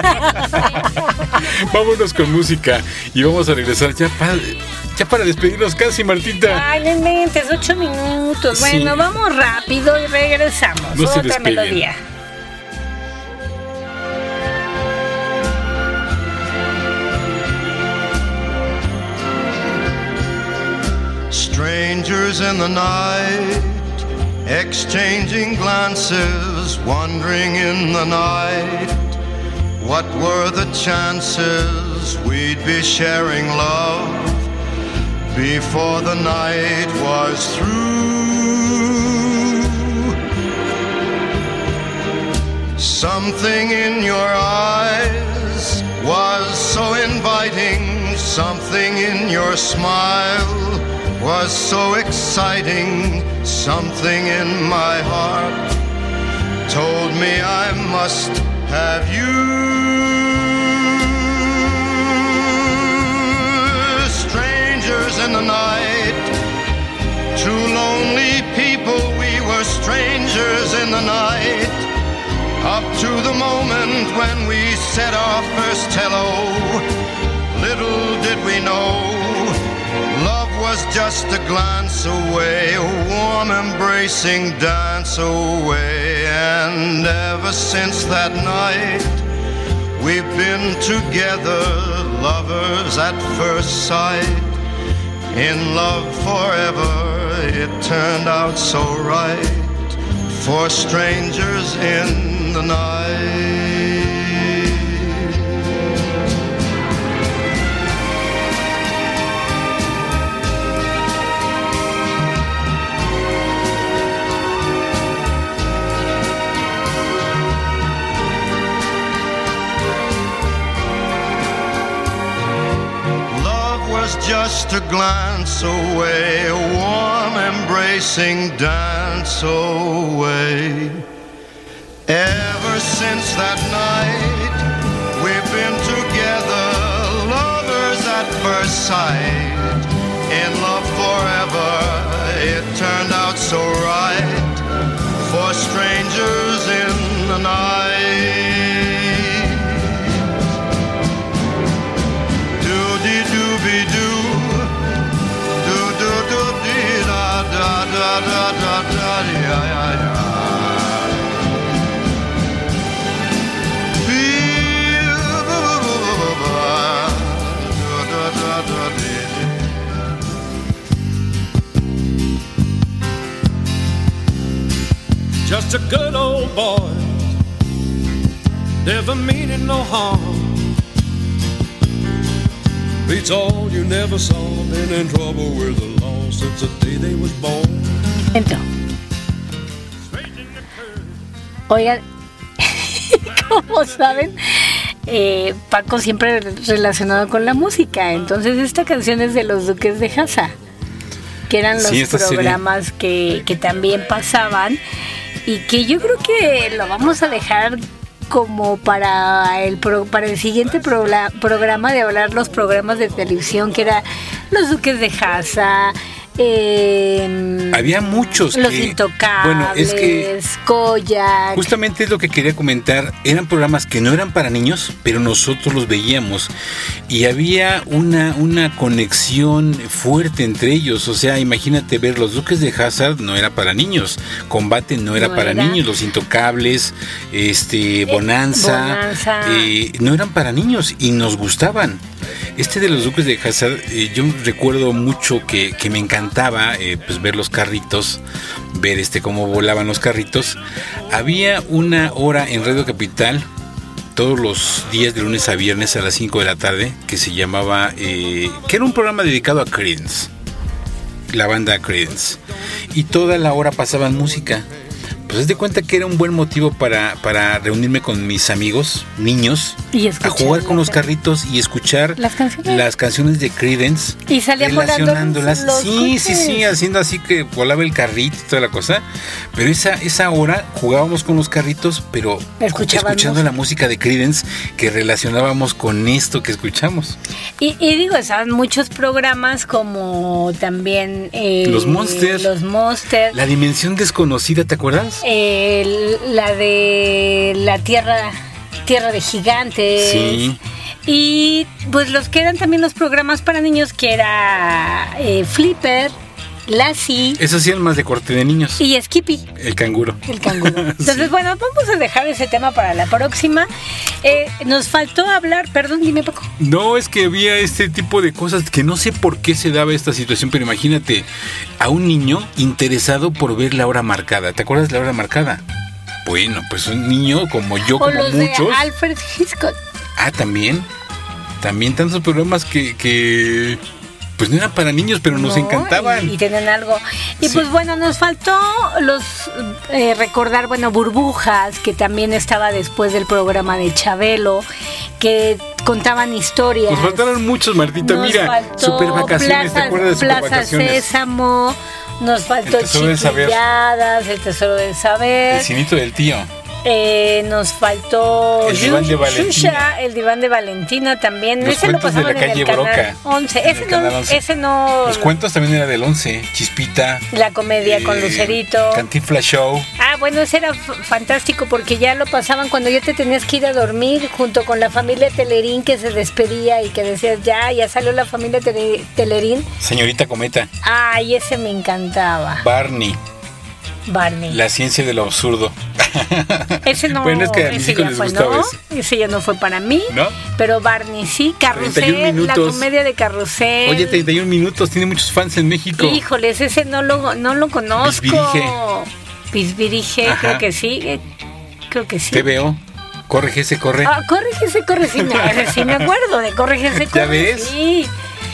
Vámonos con música y vamos a regresar ya para... Ya para despedirnos casi, Martita. Ay, no mentes, ocho minutos. Sí. Bueno, vamos rápido y regresamos. No Otra se despeguen. melodía. Strangers in the night, exchanging glances, wandering in the night. What were the chances we'd be sharing love before the night was through? Something in your eyes was so inviting, something in your smile was so exciting, something in my heart told me I must have you. In the night, two lonely people, we were strangers in the night, up to the moment when we said our first hello. Little did we know, love was just a glance away, a warm embracing dance away. And ever since that night, we've been together, lovers at first sight. In love forever, it turned out so right, for strangers in the night. Just a glance away, a warm embracing dance away. Ever since that night, we've been together, lovers at first sight. In love forever, it turned out so right, for strangers in the night. Do-de-doo-be-doo, da da da da ya ya ya. Just a good old boy, never meaning no harm. Beats all you never saw, been in trouble with the law since the day they was born. Entró. Oigan, como saben, eh, Paco siempre relacionado con la música. Entonces esta canción es de los Duques de Hazzá, que eran los sí, programas que, que también pasaban y que yo creo que lo vamos a dejar como para el pro, para el siguiente programa, programa de hablar los programas de televisión, que era los Duques de Hazzá, Eh, Había muchos. Los que, Intocables, bueno, es que Kojak. Justamente es lo que quería comentar. Eran programas que no eran para niños, pero nosotros los veíamos. Y había una, una conexión fuerte entre ellos. O sea, imagínate ver Los Duques de Hazzard, no era para niños. Combate no era no para era. niños. Los Intocables, este, Bonanza, eh, Bonanza. Eh, no eran para niños y nos gustaban. Este de Los Duques de Hazzard, eh, yo recuerdo mucho que, que me encantaba eh, pues ver los carritos, ver este cómo volaban los carritos. Había una hora en Radio Capital todos los días de lunes a viernes a las cinco de la tarde que se llamaba, eh, que era un programa dedicado a Creedence, la banda Creedence, y toda la hora pasaban música. Pues haz de cuenta que era un buen motivo para, para reunirme con mis amigos, niños, y a jugar con los carritos y escuchar las canciones, las canciones de Creedence, y salían relacionándolas. Los, los sí, sí, sí, haciendo así que volaba el carrito y toda la cosa. Pero esa, esa hora jugábamos con los carritos, pero escuchando la música de Creedence que relacionábamos con esto que escuchamos. Y, y digo, estaban muchos programas como también eh, Los Monsters. Los Monsters. La Dimensión Desconocida, ¿te acuerdas? Eh, la de la Tierra, Tierra de Gigantes. Sí. Y pues los que eran también los programas para niños, que era eh, Flipper, Lassie. Esos sí eran más de corte de niños. Y Skippy. El canguro. El canguro. Entonces, sí. Bueno, vamos a dejar ese tema para la próxima. Eh, nos faltó hablar, perdón, dime Paco. No, es que había este tipo de cosas que no sé por qué se daba esta situación, pero imagínate a un niño interesado por ver La Hora Marcada. ¿Te acuerdas de La Hora Marcada? Bueno, pues un niño como yo, o como los muchos. De Alfred Hitchcock. Ah, también. También tantos programas que... que... pues no eran para niños, pero nos no, encantaban. Y, y tenían algo. Y sí. Pues bueno, nos faltó los eh, recordar, bueno, Burbujas, que también estaba después del programa de Chabelo, que contaban historias. Nos faltaron muchos, Martita. Nos Mira, Super Vacaciones, Plaza, ¿te acuerdas de Super Plaza Vacaciones? Sésamo, nos faltó Chiquilladas, El Tesoro del Saber. El Cinito del Tío. Eh, nos faltó el diván de Valentina. Shusha, el diván de Valentina también. Los ese lo pasaban de la en calle el canal Broca, once. Ese no, once. Ese no. Los cuentos también era del once. Chispita. La comedia eh, con Lucerito. Cantinflas Show. Ah, bueno, ese era f- fantástico porque ya lo pasaban cuando ya te tenías que ir a dormir junto con la familia Telerín que se despedía y que decías ya, ya salió la familia tele- Telerín. Señorita Cometa. Ay, ese me encantaba. Barney. Barney. La ciencia de lo absurdo. Ese no, bueno, es que a mis ese hijos ya les fue, gustaba ¿no? ese. Ese ya no fue para mí. ¿No? Pero Barney sí, Carrusel, la comedia de Carrusel. Oye, treinta y un minutos, tiene muchos fans en México. Híjoles, ese no lo, no lo conozco. Bisbirige. Bisbirige, creo que sí. Eh, creo que sí. Te veo. Corre, se corre. Ah, corre, se corre. Sí, me, sí me acuerdo de Corre, se corre. ¿Ya ves? Sí.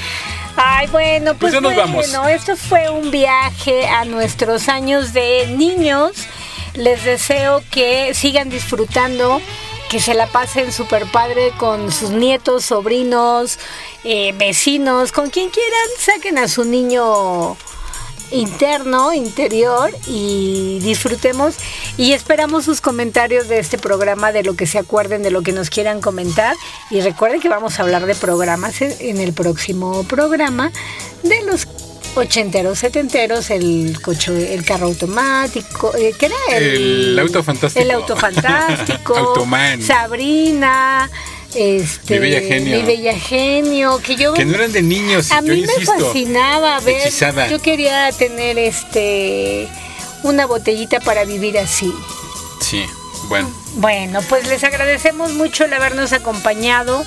Ay, bueno, pues, pues ya nos bueno, vamos. Esto fue un viaje a nuestros años de niños. Les deseo que sigan disfrutando, que se la pasen súper padre con sus nietos, sobrinos, eh, vecinos, con quien quieran. Saquen a su niño interno, interior y disfrutemos y esperamos sus comentarios de este programa, de lo que se acuerden, de lo que nos quieran comentar, y recuerden que vamos a hablar de programas en el próximo programa, de los ochenteros, setenteros, el coche, el carro automático, eh, ¿qué era? El, el auto fantástico. El auto fantástico. Automan. Sabrina. Este, Mi Bella Genio. Mi Bella Genio, que yo que no eran de niños. A yo mí insisto, me fascinaba ver. Hechizada. Yo quería tener este una botellita para vivir así. Sí, bueno. Bueno, pues les agradecemos mucho el habernos acompañado.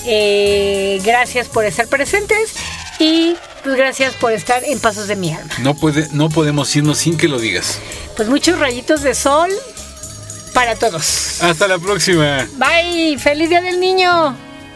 Eh, gracias por estar presentes y pues gracias por estar en Pasos de mi Alma. No puede, no podemos irnos sin que lo digas. Pues muchos rayitos de sol para todos. Hasta la próxima. Bye, feliz Día del Niño.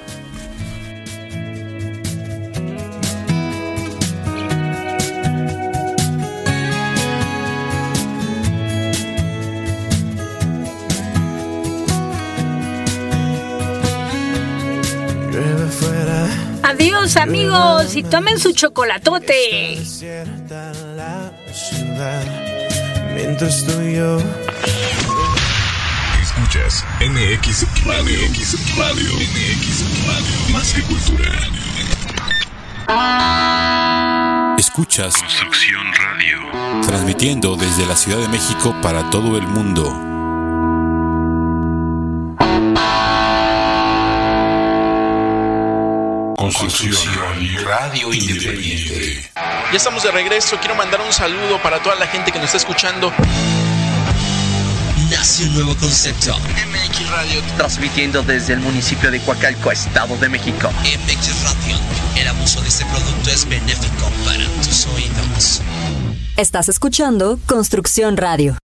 Adiós amigos y tomen su chocolatote. Mientras tú y yo escuchas M X Radio, M X Radio, M X Radio, más que cultura. Escuchas Construcción Radio, transmitiendo desde la Ciudad de México para todo el mundo. Construcción Radio Independiente. Ya estamos de regreso. Quiero mandar un saludo para toda la gente que nos está escuchando. Nace un nuevo concepto. M X Radio, transmitiendo desde el municipio de Coacalco, Estado de México. M X Radio. El abuso de este producto es benéfico para tus oídos. Estás escuchando Construcción Radio.